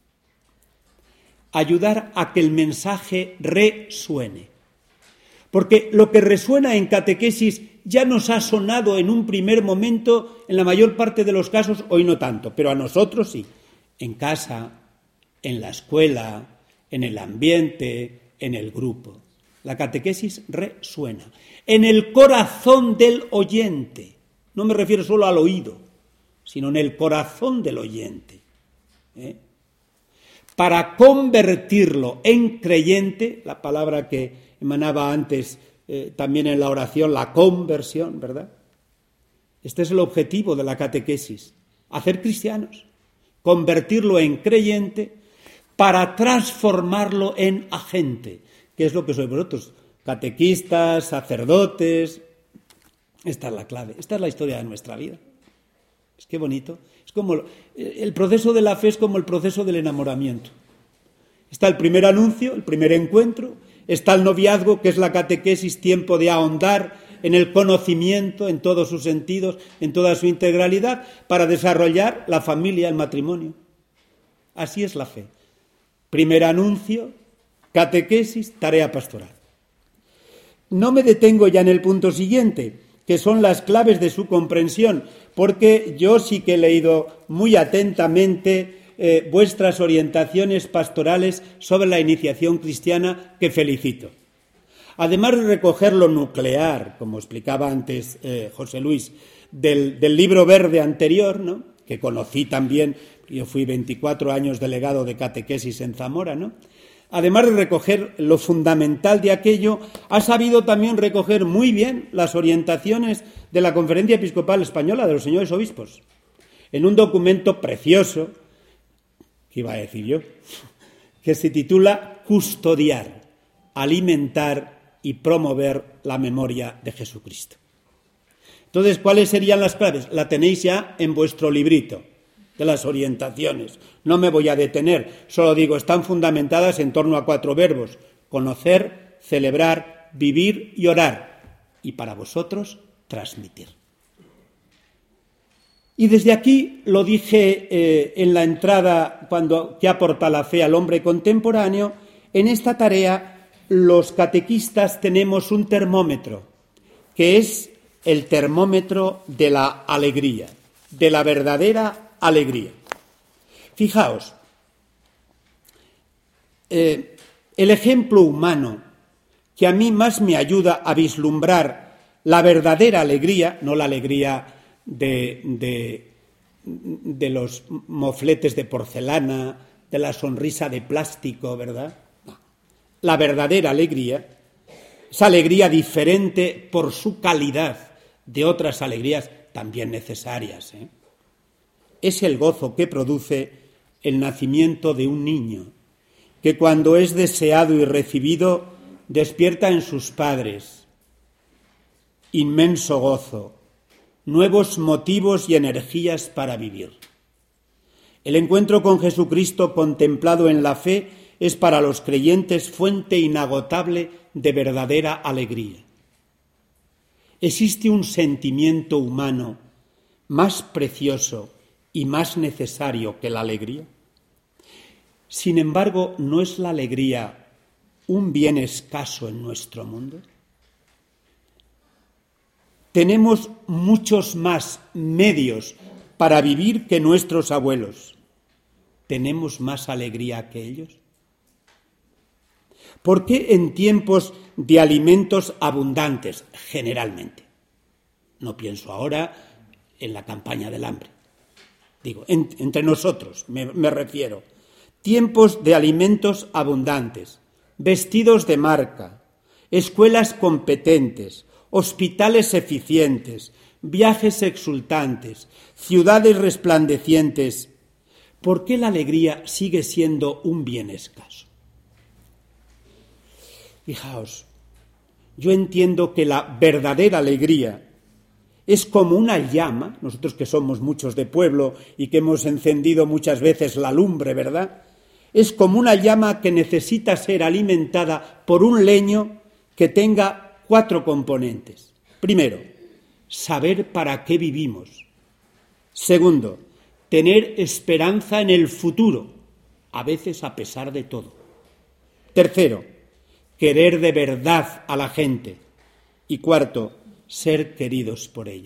[SPEAKER 1] Ayudar a que el mensaje resuene. Porque lo que resuena en catequesis ya nos ha sonado en un primer momento, en la mayor parte de los casos, hoy no tanto, pero a nosotros sí. En casa, en la escuela, en el ambiente, en el grupo. La catequesis resuena. En el corazón del oyente. No me refiero solo al oído, sino en el corazón del oyente. ¿Eh? Para convertirlo en creyente, la palabra que emanaba antes eh, también en la oración, la conversión, ¿verdad? Este es el objetivo de la catequesis, hacer cristianos, convertirlo en creyente para transformarlo en agente, que es lo que sois vosotros, catequistas, sacerdotes. Esta es la clave, esta es la historia de nuestra vida. Es que bonito, es Es como el proceso de la fe es como el proceso del enamoramiento. Está el primer anuncio, el primer encuentro, está el noviazgo, que es la catequesis, tiempo de ahondar en el conocimiento, en todos sus sentidos, en toda su integralidad, para desarrollar la familia, el matrimonio. Así es la fe. Primer anuncio, catequesis, tarea pastoral. No me detengo ya en el punto siguiente, que son las claves de su comprensión, porque yo sí que he leído muy atentamente eh, vuestras orientaciones pastorales sobre la iniciación cristiana, que felicito. Además de recoger lo nuclear, como explicaba antes eh, José Luis, del, del libro verde anterior, ¿no?, que conocí también, yo fui veinticuatro años delegado de catequesis en Zamora, ¿no? Además de recoger lo fundamental de aquello, ha sabido también recoger muy bien las orientaciones de la Conferencia Episcopal Española, de los señores obispos, en un documento precioso, ¿qué iba a decir yo?, que se titula Custodiar, alimentar y promover la memoria de Jesucristo. Entonces, ¿cuáles serían las claves? La tenéis ya en vuestro librito de las orientaciones. No me voy a detener, solo digo, están fundamentadas en torno a cuatro verbos: conocer, celebrar, vivir y orar. Y para vosotros, transmitir. Y desde aquí, lo dije eh, en la entrada, cuando ¿qué aporta la fe al hombre contemporáneo? En esta tarea, los catequistas tenemos un termómetro, que es el termómetro de la alegría, de la verdadera alegría. Fijaos, eh, el ejemplo humano que a mí más me ayuda a vislumbrar la verdadera alegría, no la alegría de, de, de los mofletes de porcelana, de la sonrisa de plástico, ¿verdad? No. La verdadera alegría, esa alegría diferente por su calidad de otras alegrías también necesarias, ¿eh? Es el gozo que produce el nacimiento de un niño, que cuando es deseado y recibido despierta en sus padres inmenso gozo, nuevos motivos y energías para vivir. El encuentro con Jesucristo contemplado en la fe es para los creyentes fuente inagotable de verdadera alegría. ¿Existe un sentimiento humano más precioso y más necesario que la alegría? Sin embargo, ¿no es la alegría un bien escaso en nuestro mundo? Tenemos muchos más medios para vivir que nuestros abuelos. ¿Tenemos más alegría que ellos? ¿Por qué en tiempos de alimentos abundantes, generalmente? No pienso ahora en la campaña del hambre. Digo, en, entre nosotros me, me refiero. Tiempos de alimentos abundantes, vestidos de marca, escuelas competentes, hospitales eficientes, viajes exultantes, ciudades resplandecientes. ¿Por qué la alegría sigue siendo un bien escaso? Fijaos, yo entiendo que la verdadera alegría es como una llama, nosotros que somos muchos de pueblo y que hemos encendido muchas veces la lumbre, ¿verdad? Es como una llama que necesita ser alimentada por un leño que tenga cuatro componentes. Primero, saber para qué vivimos. Segundo, tener esperanza en el futuro, a veces a pesar de todo. Tercero, querer de verdad a la gente. Y cuarto, ser queridos por ella.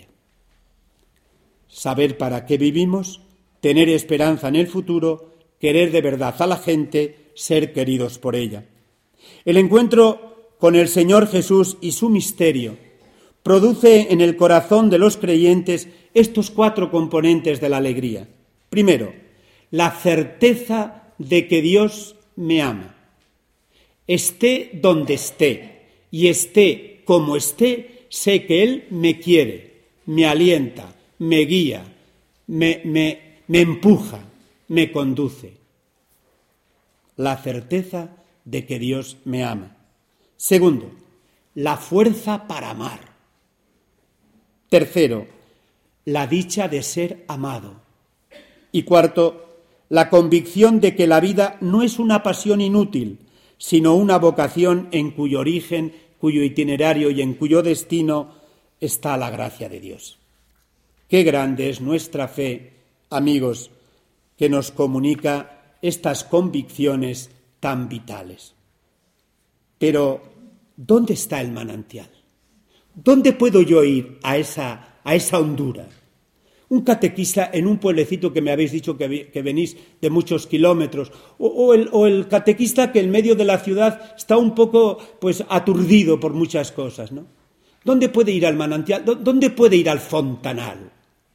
[SPEAKER 1] Saber para qué vivimos, tener esperanza en el futuro, querer de verdad a la gente, ser queridos por ella. El encuentro con el Señor Jesús y su misterio produce en el corazón de los creyentes estos cuatro componentes de la alegría. Primero, la certeza de que Dios me ama. Esté donde esté y esté como esté, sé que Él me quiere, me alienta, me guía, me, me, me empuja, me conduce. La certeza de que Dios me ama. Segundo, la fuerza para amar. Tercero, la dicha de ser amado. Y cuarto, la convicción de que la vida no es una pasión inútil, sino una vocación en cuyo origen, cuyo itinerario y en cuyo destino está la gracia de Dios. Qué grande es nuestra fe, amigos, que nos comunica estas convicciones tan vitales. Pero, ¿dónde está el manantial? ¿Dónde puedo yo ir a esa, a esa hondura? Un catequista en un pueblecito que me habéis dicho que, que venís de muchos kilómetros, o, o, el, o el catequista que en medio de la ciudad está un poco pues aturdido por muchas cosas, ¿no? ¿Dónde puede ir al manantial? ¿Dónde puede ir al fontanal?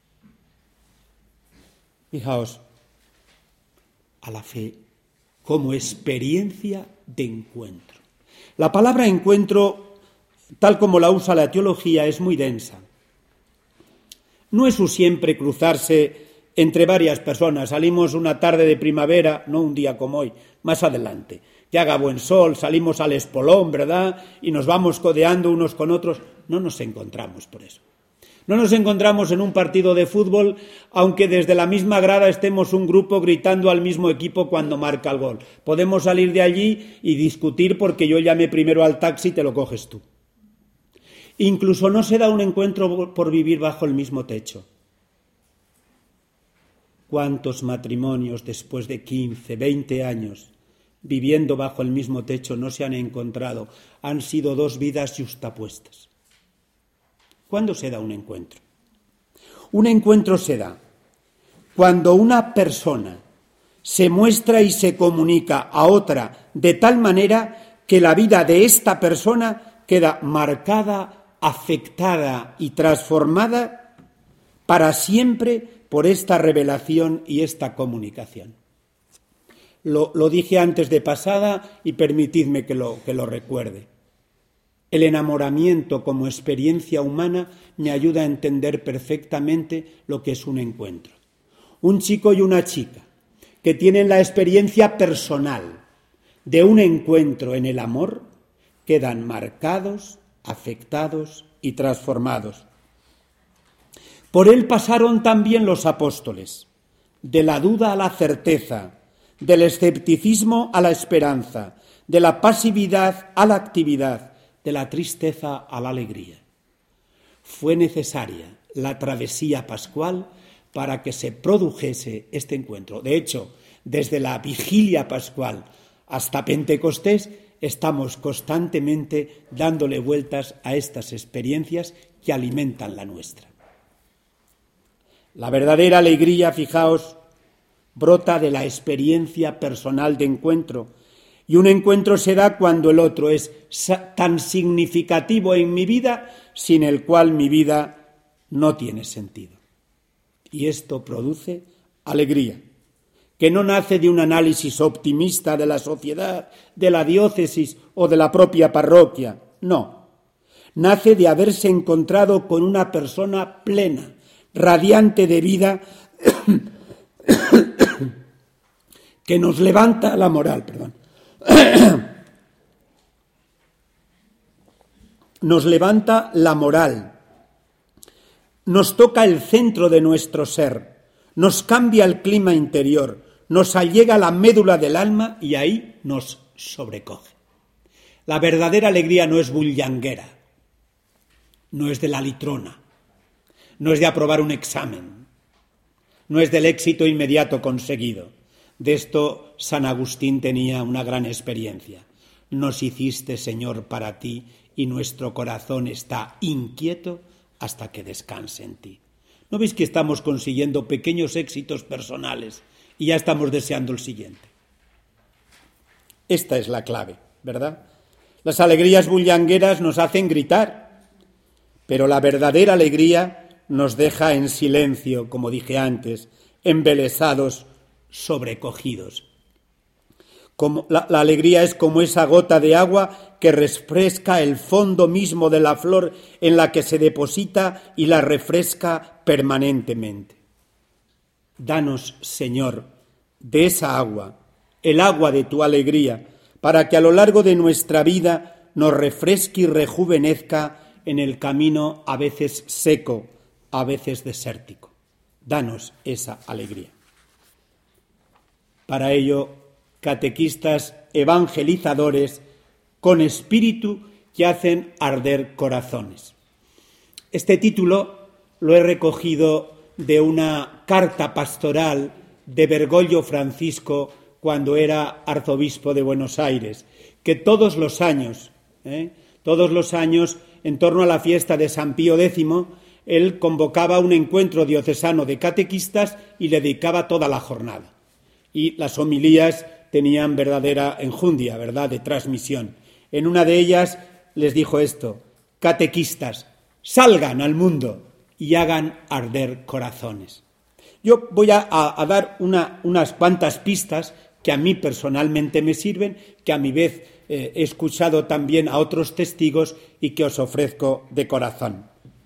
[SPEAKER 1] Fijaos, a la fe como experiencia de encuentro. La palabra encuentro, tal como la usa la teología, es muy densa. No es un siempre cruzarse entre varias personas. Salimos una tarde de primavera, no un día como hoy, más adelante, que haga buen sol, salimos al espolón, ¿verdad? Y nos vamos codeando unos con otros. No nos encontramos por eso. No nos encontramos en un partido de fútbol, aunque desde la misma grada estemos un grupo gritando al mismo equipo cuando marca el gol. Podemos salir de allí y discutir porque yo llamé primero al taxi y te lo coges tú. Incluso no se da un encuentro por vivir bajo el mismo techo. ¿Cuántos matrimonios después de quince, veinte años viviendo bajo el mismo techo no se han encontrado? Han sido dos vidas yuxtapuestas. ¿Cuándo se da un encuentro? Un encuentro se da cuando una persona se muestra y se comunica a otra de tal manera que la vida de esta persona queda marcada, afectada y transformada para siempre por esta revelación y esta comunicación. Lo, lo dije antes de pasada y permitidme que lo, que lo recuerde. El enamoramiento como experiencia humana me ayuda a entender perfectamente lo que es un encuentro. Un chico y una chica que tienen la experiencia personal de un encuentro en el amor quedan marcados, afectados y transformados. Por él pasaron también los apóstoles, de la duda a la certeza, del escepticismo a la esperanza, de la pasividad a la actividad, de la tristeza a la alegría. Fue necesaria la travesía pascual para que se produjese este encuentro. De hecho, desde la vigilia pascual hasta Pentecostés estamos constantemente dándole vueltas a estas experiencias que alimentan la nuestra. La verdadera alegría, fijaos, brota de la experiencia personal de encuentro. Y un encuentro se da cuando el otro es tan significativo en mi vida, sin el cual mi vida no tiene sentido. Y esto produce alegría, que no nace de un análisis optimista de la sociedad, de la diócesis o de la propia parroquia. No, nace de haberse encontrado con una persona plena, radiante de vida, que nos levanta la moral, perdón. Nos levanta la moral, nos toca el centro de nuestro ser, nos cambia el clima interior, nos allega la médula del alma y ahí nos sobrecoge. La verdadera alegría no es bullanguera, no es de la litrona, no es de aprobar un examen, no es del éxito inmediato conseguido. De esto San Agustín tenía una gran experiencia. Nos hiciste, Señor, para ti, y nuestro corazón está inquieto hasta que descanse en ti. ¿No veis que estamos consiguiendo pequeños éxitos personales y ya estamos deseando el siguiente? Esta es la clave, ¿verdad? Las alegrías bullangueras nos hacen gritar, pero la verdadera alegría nos deja en silencio, como dije antes, embelesados, sobrecogidos. Como la, la alegría es como esa gota de agua que refresca el fondo mismo de la flor en la que se deposita y la refresca permanentemente. Danos, Señor, de esa agua, el agua de tu alegría, para que a lo largo de nuestra vida nos refresque y rejuvenezca en el camino a veces seco, a veces desértico. Danos esa alegría. Para ello, catequistas evangelizadores con espíritu que hacen arder corazones. Este título lo he recogido de una carta pastoral de Bergoglio Francisco cuando era arzobispo de Buenos Aires, que todos los años, ¿eh? todos los años, en torno a la fiesta de San Pío X, él convocaba un encuentro diocesano de catequistas y le dedicaba toda la jornada. Y las homilías tenían verdadera enjundia, ¿verdad?, de transmisión. En una de ellas les dijo esto: catequistas, salgan al mundo y hagan arder corazones. Yo voy a, a, a dar una, unas cuantas pistas que a mí personalmente me sirven, que a mi vez eh, he escuchado también a otros testigos y que os ofrezco de corazón.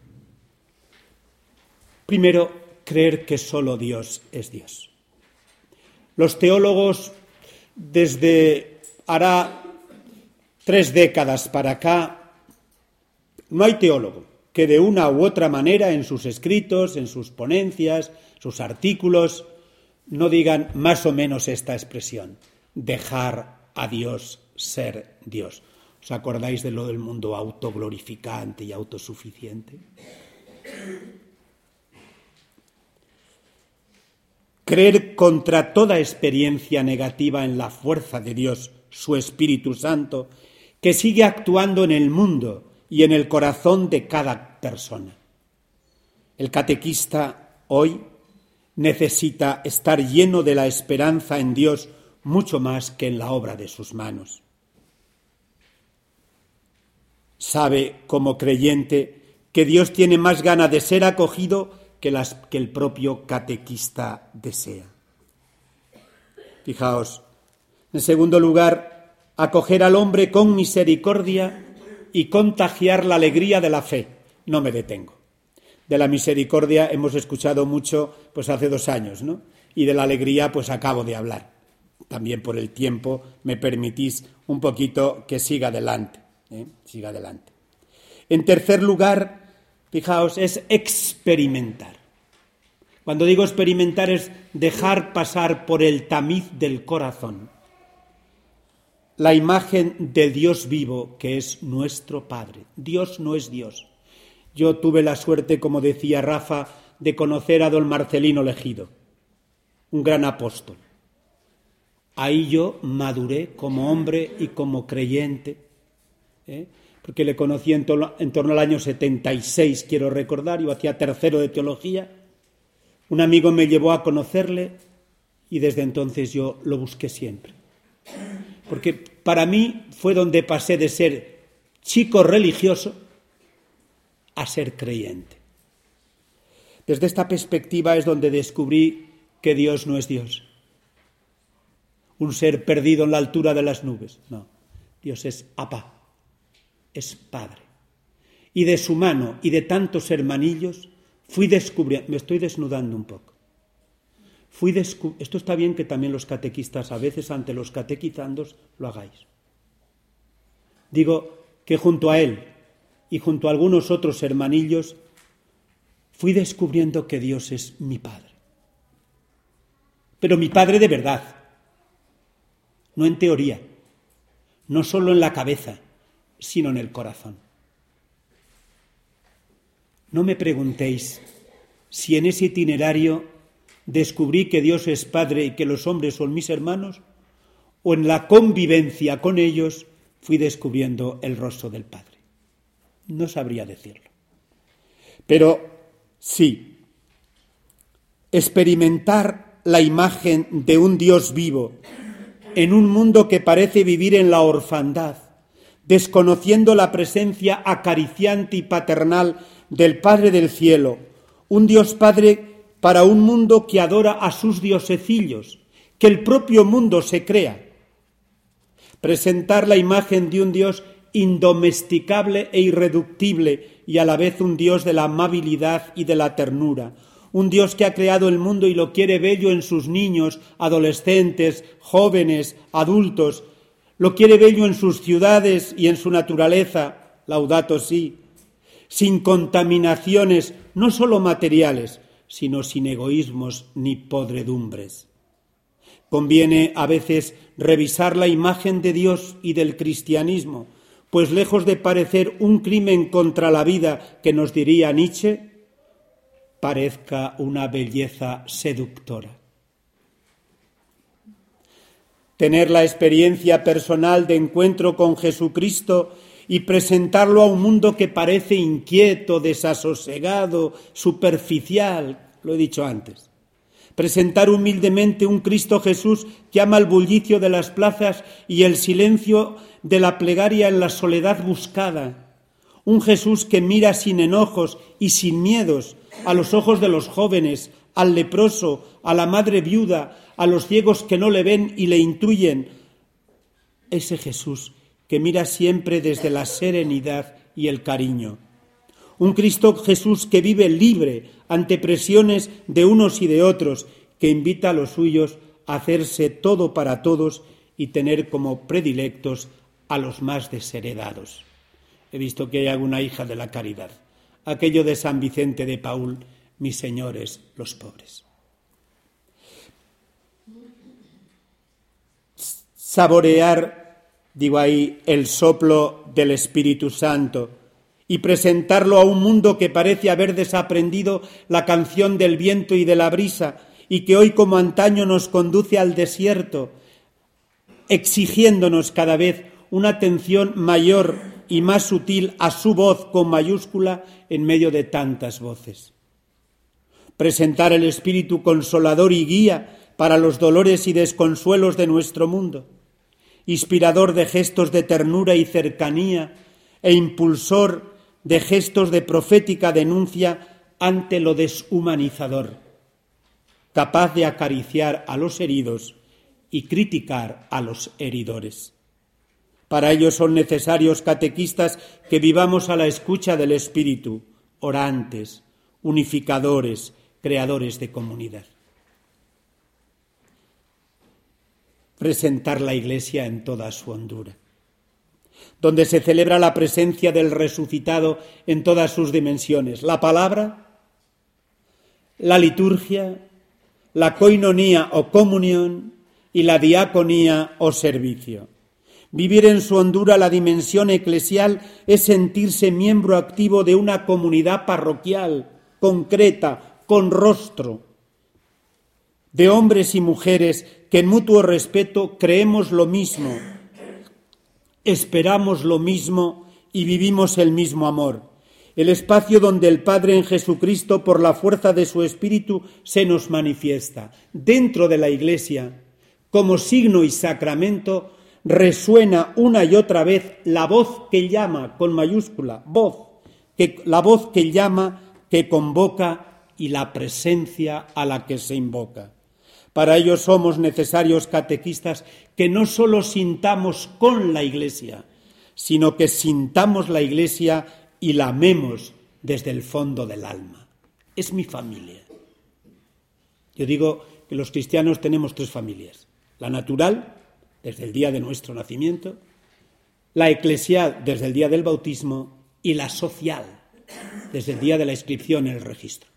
[SPEAKER 1] Primero, creer que solo Dios es Dios. Los teólogos, desde hará tres décadas para acá, no hay teólogo que de una u otra manera en sus escritos, en sus ponencias, sus artículos, no digan más o menos esta expresión: dejar a Dios ser Dios. ¿Os acordáis de lo del mundo autoglorificante y autosuficiente? Creer contra toda experiencia negativa en la fuerza de Dios, su Espíritu Santo, que sigue actuando en el mundo y en el corazón de cada persona. El catequista hoy necesita estar lleno de la esperanza en Dios mucho más que en la obra de sus manos. Sabe, como creyente, que Dios tiene más gana de ser acogido que, las, que el propio catequista desea. Fijaos, en segundo lugar, acoger al hombre con misericordia y contagiar la alegría de la fe. No me detengo. De la misericordia hemos escuchado mucho pues hace dos años, ¿no? Y de la alegría pues acabo de hablar. También por el tiempo me permitís un poquito que siga adelante, ¿eh? siga adelante. En tercer lugar, fijaos, es experimentar. Cuando digo experimentar es dejar pasar por el tamiz del corazón la imagen de Dios vivo que es nuestro Padre. Dios no es Dios. Yo tuve la suerte, como decía Rafa, de conocer a don Marcelino Legido, un gran apóstol. Ahí yo maduré como hombre y como creyente, ¿eh? porque le conocí en, to- en torno al año setenta y seis, quiero recordar, yo hacía tercero de teología. Un amigo me llevó a conocerle y desde entonces yo lo busqué siempre. Porque para mí fue donde pasé de ser chico religioso a ser creyente. Desde esta perspectiva es donde descubrí que Dios no es Dios, un ser perdido en la altura de las nubes. No, Dios es Apá, es Padre. Y de su mano y de tantos hermanillos fui descubriendo, me estoy desnudando un poco, fui descu- esto está bien que también los catequistas a veces ante los catequizandos lo hagáis. Digo que junto a él y junto a algunos otros hermanillos fui descubriendo que Dios es mi Padre. Pero mi Padre de verdad, no en teoría, no solo en la cabeza, sino en el corazón. No me preguntéis si en ese itinerario descubrí que Dios es Padre y que los hombres son mis hermanos, o en la convivencia con ellos fui descubriendo el rostro del Padre. No sabría decirlo. Pero sí, experimentar la imagen de un Dios vivo en un mundo que parece vivir en la orfandad, desconociendo la presencia acariciante y paternal del Padre del cielo, un Dios Padre para un mundo que adora a sus diosecillos, que el propio mundo se crea. Presentar la imagen de un Dios indomesticable e irreductible y a la vez un Dios de la amabilidad y de la ternura, un Dios que ha creado el mundo y lo quiere bello en sus niños, adolescentes, jóvenes, adultos, lo quiere bello en sus ciudades y en su naturaleza, laudato si, sin contaminaciones, no solo materiales, sino sin egoísmos ni podredumbres. Conviene a veces revisar la imagen de Dios y del cristianismo, pues lejos de parecer un crimen contra la vida, que nos diría Nietzsche, parezca una belleza seductora. Tener la experiencia personal de encuentro con Jesucristo y presentarlo a un mundo que parece inquieto, desasosegado, superficial, lo he dicho antes. Presentar humildemente un Cristo Jesús que ama el bullicio de las plazas y el silencio de la plegaria en la soledad buscada. Un Jesús que mira sin enojos y sin miedos a los ojos de los jóvenes, al leproso, a la madre viuda, a los ciegos que no le ven y le intuyen. Ese Jesús que mira siempre desde la serenidad y el cariño. Un Cristo Jesús que vive libre ante presiones de unos y de otros, que invita a los suyos a hacerse todo para todos y tener como predilectos a los más desheredados. He visto que hay alguna hija de la caridad. Aquello de San Vicente de Paúl, mis señores, los pobres. Saborear, digo ahí, el soplo del Espíritu Santo y presentarlo a un mundo que parece haber desaprendido la canción del viento y de la brisa y que hoy como antaño nos conduce al desierto, exigiéndonos cada vez una atención mayor y más sutil a su voz con mayúscula en medio de tantas voces. Presentar el Espíritu consolador y guía para los dolores y desconsuelos de nuestro mundo, inspirador de gestos de ternura y cercanía e impulsor de gestos de profética denuncia ante lo deshumanizador, capaz de acariciar a los heridos y criticar a los heridores. Para ello son necesarios catequistas que vivamos a la escucha del Espíritu, orantes, unificadores, creadores de comunidad. Presentar la Iglesia en toda su hondura, donde se celebra la presencia del resucitado en todas sus dimensiones, la palabra, la liturgia, la coinonía o comunión y la diaconía o servicio. Vivir en su hondura la dimensión eclesial es sentirse miembro activo de una comunidad parroquial, concreta, con rostro, de hombres y mujeres que en mutuo respeto creemos lo mismo, esperamos lo mismo y vivimos el mismo amor. El espacio donde el Padre en Jesucristo, por la fuerza de su Espíritu, se nos manifiesta. Dentro de la Iglesia, como signo y sacramento, resuena una y otra vez la voz que llama, con mayúscula, voz, que, la voz que llama, que convoca y la presencia a la que se invoca. Para ello somos necesarios catequistas que no solo sintamos con la Iglesia, sino que sintamos la Iglesia y la amemos desde el fondo del alma. Es mi familia. Yo digo que los cristianos tenemos tres familias. La natural, desde el día de nuestro nacimiento, la eclesial, desde el día del bautismo, y la social, desde el día de la inscripción en el registro.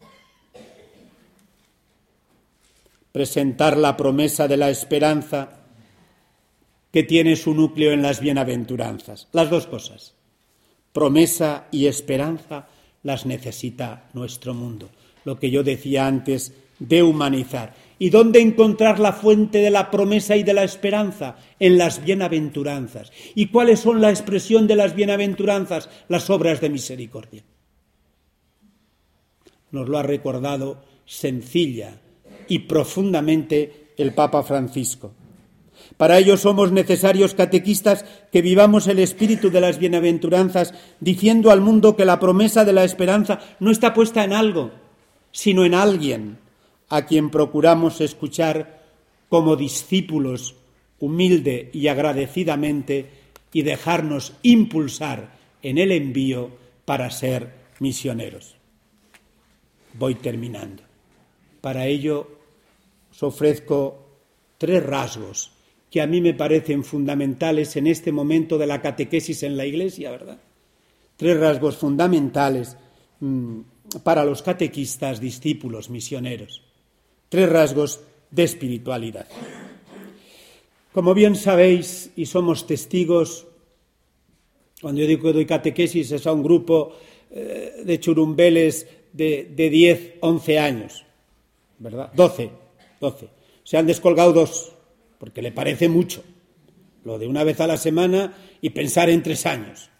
[SPEAKER 1] Presentar la promesa de la esperanza que tiene su núcleo en las bienaventuranzas. Las dos cosas, promesa y esperanza, las necesita nuestro mundo. Lo que yo decía antes de humanizar. ¿Y dónde encontrar la fuente de la promesa y de la esperanza? En las bienaventuranzas. ¿Y cuáles son la expresión de las bienaventuranzas? Las obras de misericordia. Nos lo ha recordado sencilla y profundamente el Papa Francisco. Para ello somos necesarios catequistas que vivamos el espíritu de las bienaventuranzas, diciendo al mundo que la promesa de la esperanza no está puesta en algo, sino en alguien, a quien procuramos escuchar como discípulos humilde y agradecidamente y dejarnos impulsar en el envío para ser misioneros. Voy terminando. Para ello os ofrezco tres rasgos que a mí me parecen fundamentales en este momento de la catequesis en la Iglesia, ¿verdad? Tres rasgos fundamentales mmm, para los catequistas, discípulos, misioneros. Tres rasgos de espiritualidad. Como bien sabéis y somos testigos, cuando yo digo que doy catequesis es a un grupo eh, de churumbeles de, de diez, once años, ¿verdad? doce, doce. Se han descolgado dos, porque le parece mucho, lo de una vez a la semana y pensar en tres años.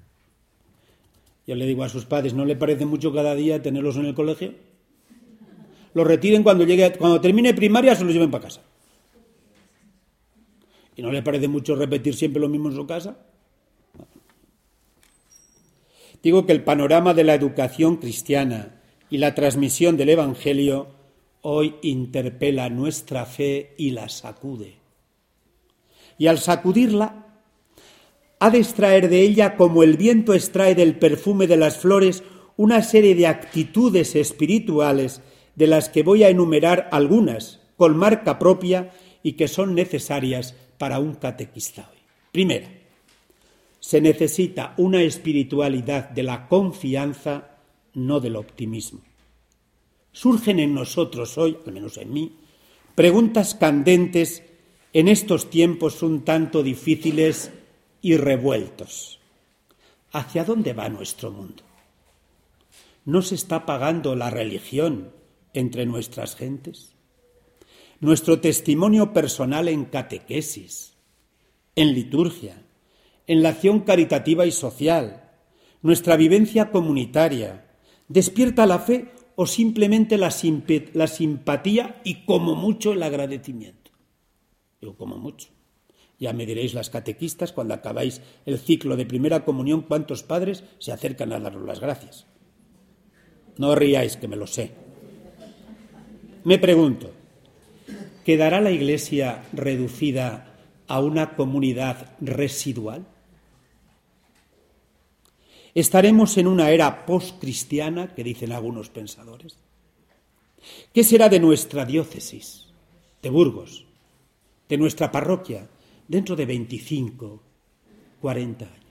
[SPEAKER 1] Yo le digo a sus padres, ¿no le parece mucho cada día tenerlos en el colegio? Los retiren cuando llegue, cuando termine primaria, se los lleven para casa. ¿Y no le parece mucho repetir siempre lo mismo en su casa? Digo que el panorama de la educación cristiana y la transmisión del Evangelio hoy interpela nuestra fe y la sacude. Y al sacudirla, ha de extraer de ella, como el viento extrae del perfume de las flores, una serie de actitudes espirituales de las que voy a enumerar algunas, con marca propia y que son necesarias para un catequista hoy. Primera, se necesita una espiritualidad de la confianza, no del optimismo. Surgen en nosotros hoy, al menos en mí, preguntas candentes en estos tiempos un tanto difíciles y revueltos. ¿Hacia dónde va nuestro mundo? ¿No se está apagando la religión entre nuestras gentes? Nuestro testimonio personal en catequesis, en liturgia, en la acción caritativa y social, nuestra vivencia comunitaria, ¿despierta la fe o simplemente la, simp- la simpatía y como mucho el agradecimiento? Digo, como mucho. Ya me diréis las catequistas, cuando acabáis el ciclo de primera comunión, cuántos padres se acercan a daros las gracias. No os riáis, que me lo sé. Me pregunto, ¿quedará la Iglesia reducida a una comunidad residual? ¿Estaremos en una era postcristiana, que dicen algunos pensadores? ¿Qué será de nuestra diócesis, de Burgos, de nuestra parroquia, dentro de veinticinco, cuarenta años?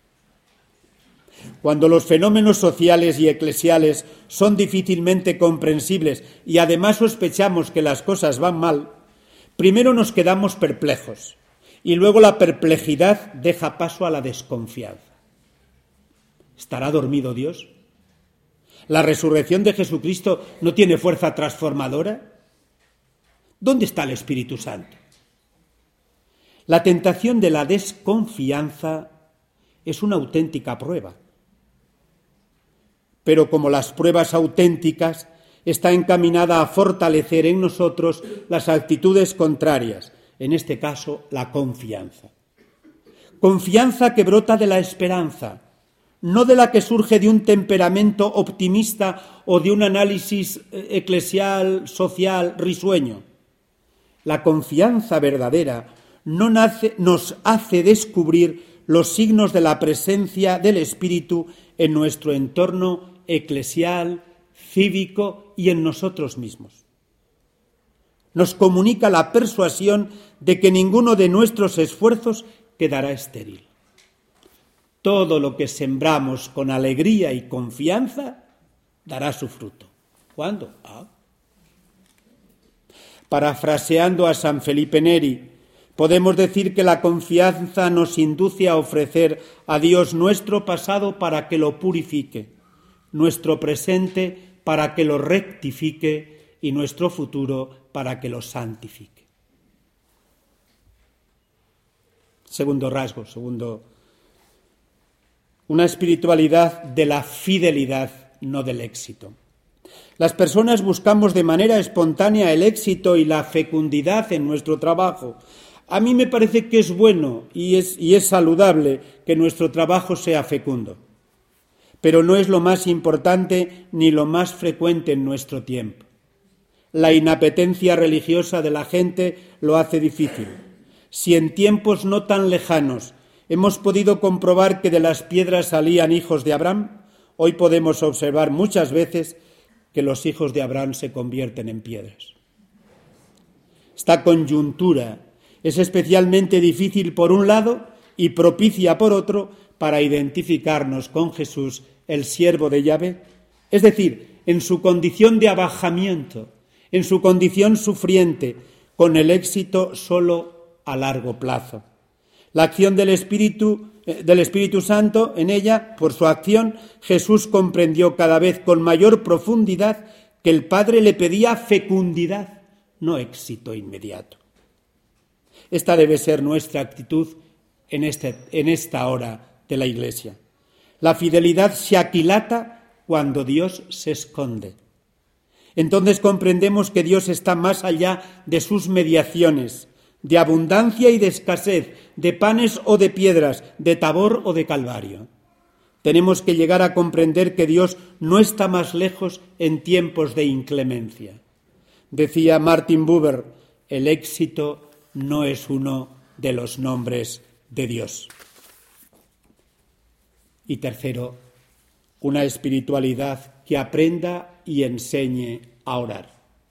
[SPEAKER 1] Cuando los fenómenos sociales y eclesiales son difícilmente comprensibles y además sospechamos que las cosas van mal, primero nos quedamos perplejos y luego la perplejidad deja paso a la desconfianza. ¿Estará dormido Dios? ¿La resurrección de Jesucristo no tiene fuerza transformadora? ¿Dónde está el Espíritu Santo? La tentación de la desconfianza es una auténtica prueba. Pero como las pruebas auténticas, está encaminada a fortalecer en nosotros las actitudes contrarias, en este caso, la confianza. Confianza que brota de la esperanza, no de la que surge de un temperamento optimista o de un análisis eclesial, social, risueño. La confianza verdadera no nace, nos hace descubrir los signos de la presencia del Espíritu en nuestro entorno eclesial, cívico y en nosotros mismos. Nos comunica la persuasión de que ninguno de nuestros esfuerzos quedará estéril. Todo lo que sembramos con alegría y confianza dará su fruto. ¿Cuándo? Ah. Parafraseando a San Felipe Neri, podemos decir que la confianza nos induce a ofrecer a Dios nuestro pasado para que lo purifique, nuestro presente para que lo rectifique y nuestro futuro para que lo santifique. Segundo rasgo, segundo, una espiritualidad de la fidelidad, no del éxito. Las personas buscamos de manera espontánea el éxito y la fecundidad en nuestro trabajo. A mí me parece que es bueno y es, y es saludable que nuestro trabajo sea fecundo, pero no es lo más importante ni lo más frecuente en nuestro tiempo. La inapetencia religiosa de la gente lo hace difícil. Si en tiempos no tan lejanos hemos podido comprobar que de las piedras salían hijos de Abraham, hoy podemos observar muchas veces que los hijos de Abraham se convierten en piedras. Esta coyuntura es especialmente difícil por un lado y propicia por otro para identificarnos con Jesús, el siervo de Yahvé, es decir, en su condición de abajamiento, en su condición sufriente, con el éxito solo a largo plazo. La acción del Espíritu, del Espíritu Santo en ella, por su acción, Jesús comprendió cada vez con mayor profundidad que el Padre le pedía fecundidad, no éxito inmediato. Esta debe ser nuestra actitud en, este, en esta hora de la Iglesia. La fidelidad se aquilata cuando Dios se esconde. Entonces comprendemos que Dios está más allá de sus mediaciones, de abundancia y de escasez, de panes o de piedras, de Tabor o de Calvario. Tenemos que llegar a comprender que Dios no está más lejos en tiempos de inclemencia. Decía Martin Buber, el éxito no es uno de los nombres de Dios. Y tercero, una espiritualidad que aprenda y enseñe a orar.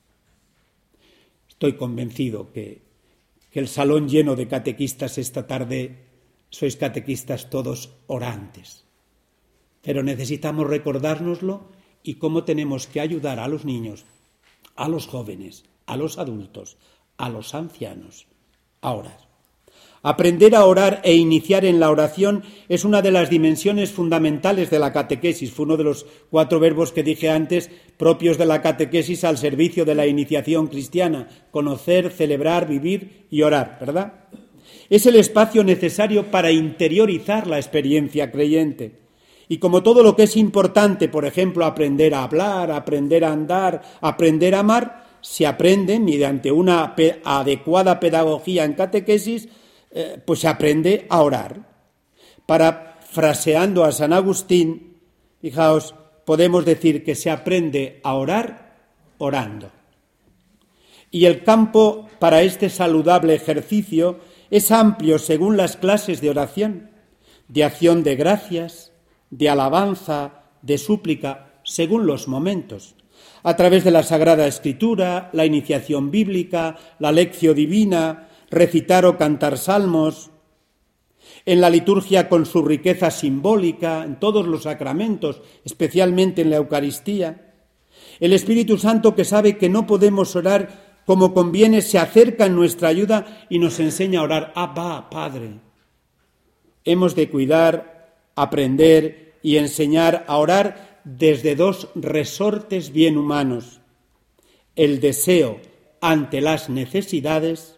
[SPEAKER 1] Estoy convencido que, que el salón lleno de catequistas esta tarde sois catequistas todos orantes. Pero necesitamos recordárnoslo y cómo tenemos que ayudar a los niños, a los jóvenes, a los adultos, a los ancianos a orar. Aprender a orar e iniciar en la oración es una de las dimensiones fundamentales de la catequesis. Fue uno de los cuatro verbos que dije antes, propios de la catequesis al servicio de la iniciación cristiana: conocer, celebrar, vivir y orar, ¿verdad? Es el espacio necesario para interiorizar la experiencia creyente. Y como todo lo que es importante, por ejemplo, aprender a hablar, aprender a andar, aprender a amar, se aprende mediante una pe- adecuada pedagogía en catequesis, eh, pues se aprende a orar. Parafraseando a San Agustín, fijaos, podemos decir que se aprende a orar orando. Y el campo para este saludable ejercicio es amplio según las clases de oración, de acción de gracias, de alabanza, de súplica, según los momentos, a través de la Sagrada Escritura, la iniciación bíblica, la lección divina, recitar o cantar salmos, en la liturgia con su riqueza simbólica, en todos los sacramentos, especialmente en la Eucaristía. El Espíritu Santo, que sabe que no podemos orar como conviene, se acerca en nuestra ayuda y nos enseña a orar. Abba, Padre. Hemos de cuidar, aprender y enseñar a orar desde dos resortes bien humanos: el deseo ante las necesidades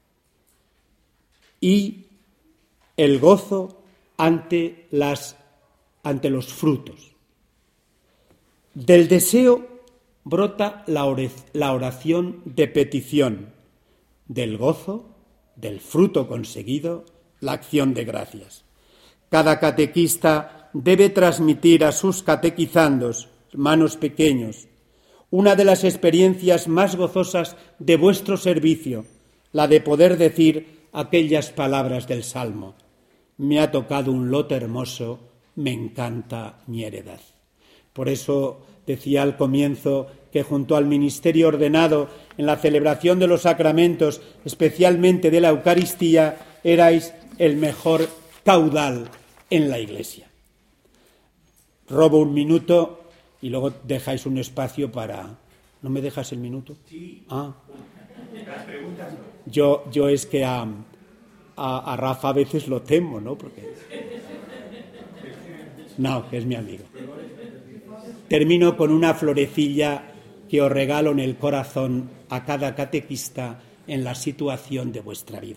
[SPEAKER 1] y el gozo ante, las, ante los frutos. Del deseo brota la oración de petición, del gozo, del fruto conseguido, la acción de gracias. Cada catequista debe transmitir a sus catequizandos, hermanos pequeños, una de las experiencias más gozosas de vuestro servicio, la de poder decir aquellas palabras del Salmo: me ha tocado un lote hermoso, me encanta mi heredad. Por eso decía al comienzo que junto al ministerio ordenado en la celebración de los sacramentos, especialmente de la Eucaristía, erais el mejor caudal en la Iglesia. Robo un minuto y luego dejáis un espacio para... ¿No me dejas el minuto?
[SPEAKER 2] Sí.
[SPEAKER 1] Ah.
[SPEAKER 2] Las preguntas no.
[SPEAKER 1] Yo, yo es que a, a, a Rafa a veces lo temo, ¿no? Porque... No, que es mi amigo. Termino con una florecilla que os regalo en el corazón a cada catequista en la situación de vuestra vida.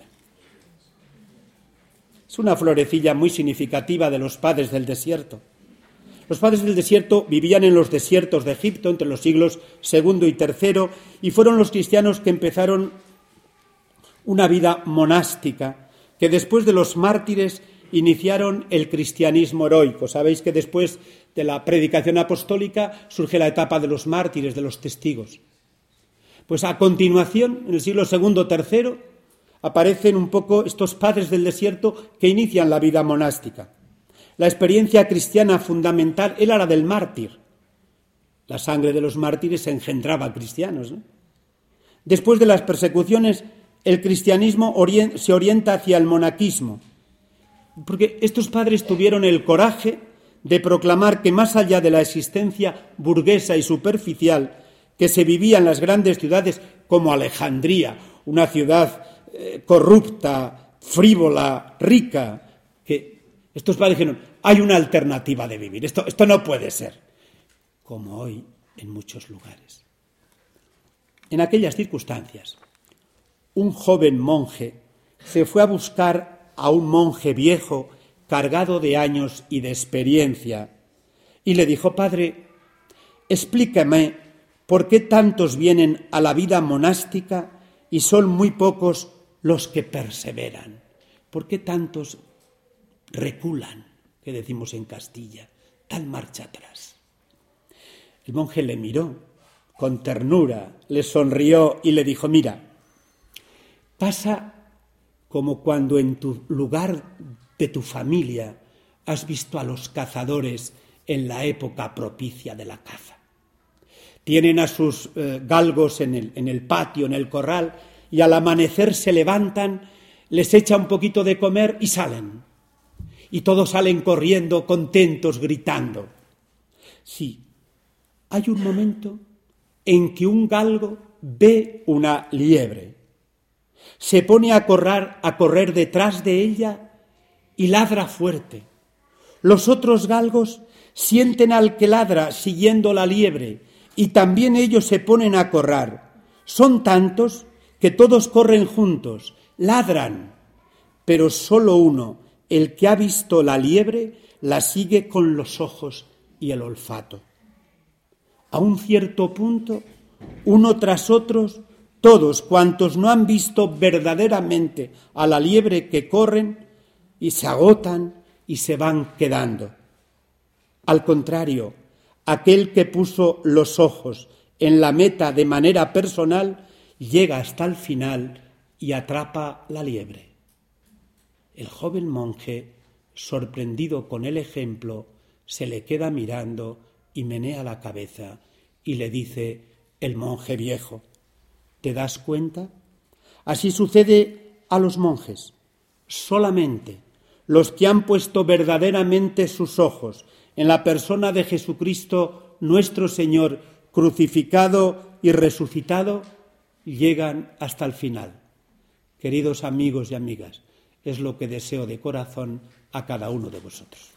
[SPEAKER 1] Es una florecilla muy significativa de los padres del desierto. Los padres del desierto vivían en los desiertos de Egipto entre los siglos segundo y tercero y fueron los cristianos que empezaron una vida monástica, que después de los mártires iniciaron el cristianismo heroico. Sabéis que después de la predicación apostólica surge la etapa de los mártires, de los testigos. Pues a continuación, en el siglo segundo o tercero, aparecen un poco estos padres del desierto que inician la vida monástica. La experiencia cristiana fundamental era la del mártir. La sangre de los mártires engendraba cristianos, ¿no? Después de las persecuciones, el cristianismo se orienta hacia el monaquismo, porque estos padres tuvieron el coraje de proclamar que más allá de la existencia burguesa y superficial que se vivía en las grandes ciudades como Alejandría, una ciudad eh, corrupta, frívola, rica, que estos padres dijeron, hay una alternativa de vivir, esto, esto no puede ser, como hoy en muchos lugares. En aquellas circunstancias, un joven monje se fue a buscar a un monje viejo cargado de años y de experiencia y le dijo, padre, explícame por qué tantos vienen a la vida monástica y son muy pocos los que perseveran. ¿Por qué tantos reculan, que decimos en Castilla, dan marcha atrás? El monje le miró con ternura, le sonrió y le dijo, mira, pasa como cuando en tu lugar de tu familia has visto a los cazadores en la época propicia de la caza. Tienen a sus eh, galgos en el, en el patio, en el corral, y al amanecer se levantan, les echa un poquito de comer y salen. Y todos salen corriendo, contentos, gritando. Sí, hay un momento en que un galgo ve una liebre, se pone a correr, a correr detrás de ella y ladra fuerte. Los otros galgos sienten al que ladra siguiendo la liebre y también ellos se ponen a correr. Son tantos que todos corren juntos, ladran, pero solo uno, el que ha visto la liebre, la sigue con los ojos y el olfato. A un cierto punto, uno tras otros, todos cuantos no han visto verdaderamente a la liebre que corren y se agotan y se van quedando. Al contrario, aquel que puso los ojos en la meta de manera personal llega hasta el final y atrapa la liebre. El joven monje, sorprendido con el ejemplo, se le queda mirando y menea la cabeza y le dice el monje viejo, ¿te das cuenta? Así sucede a los monjes. Solamente los que han puesto verdaderamente sus ojos en la persona de Jesucristo, nuestro Señor, crucificado y resucitado, llegan hasta el final. Queridos amigos y amigas, es lo que deseo de corazón a cada uno de vosotros.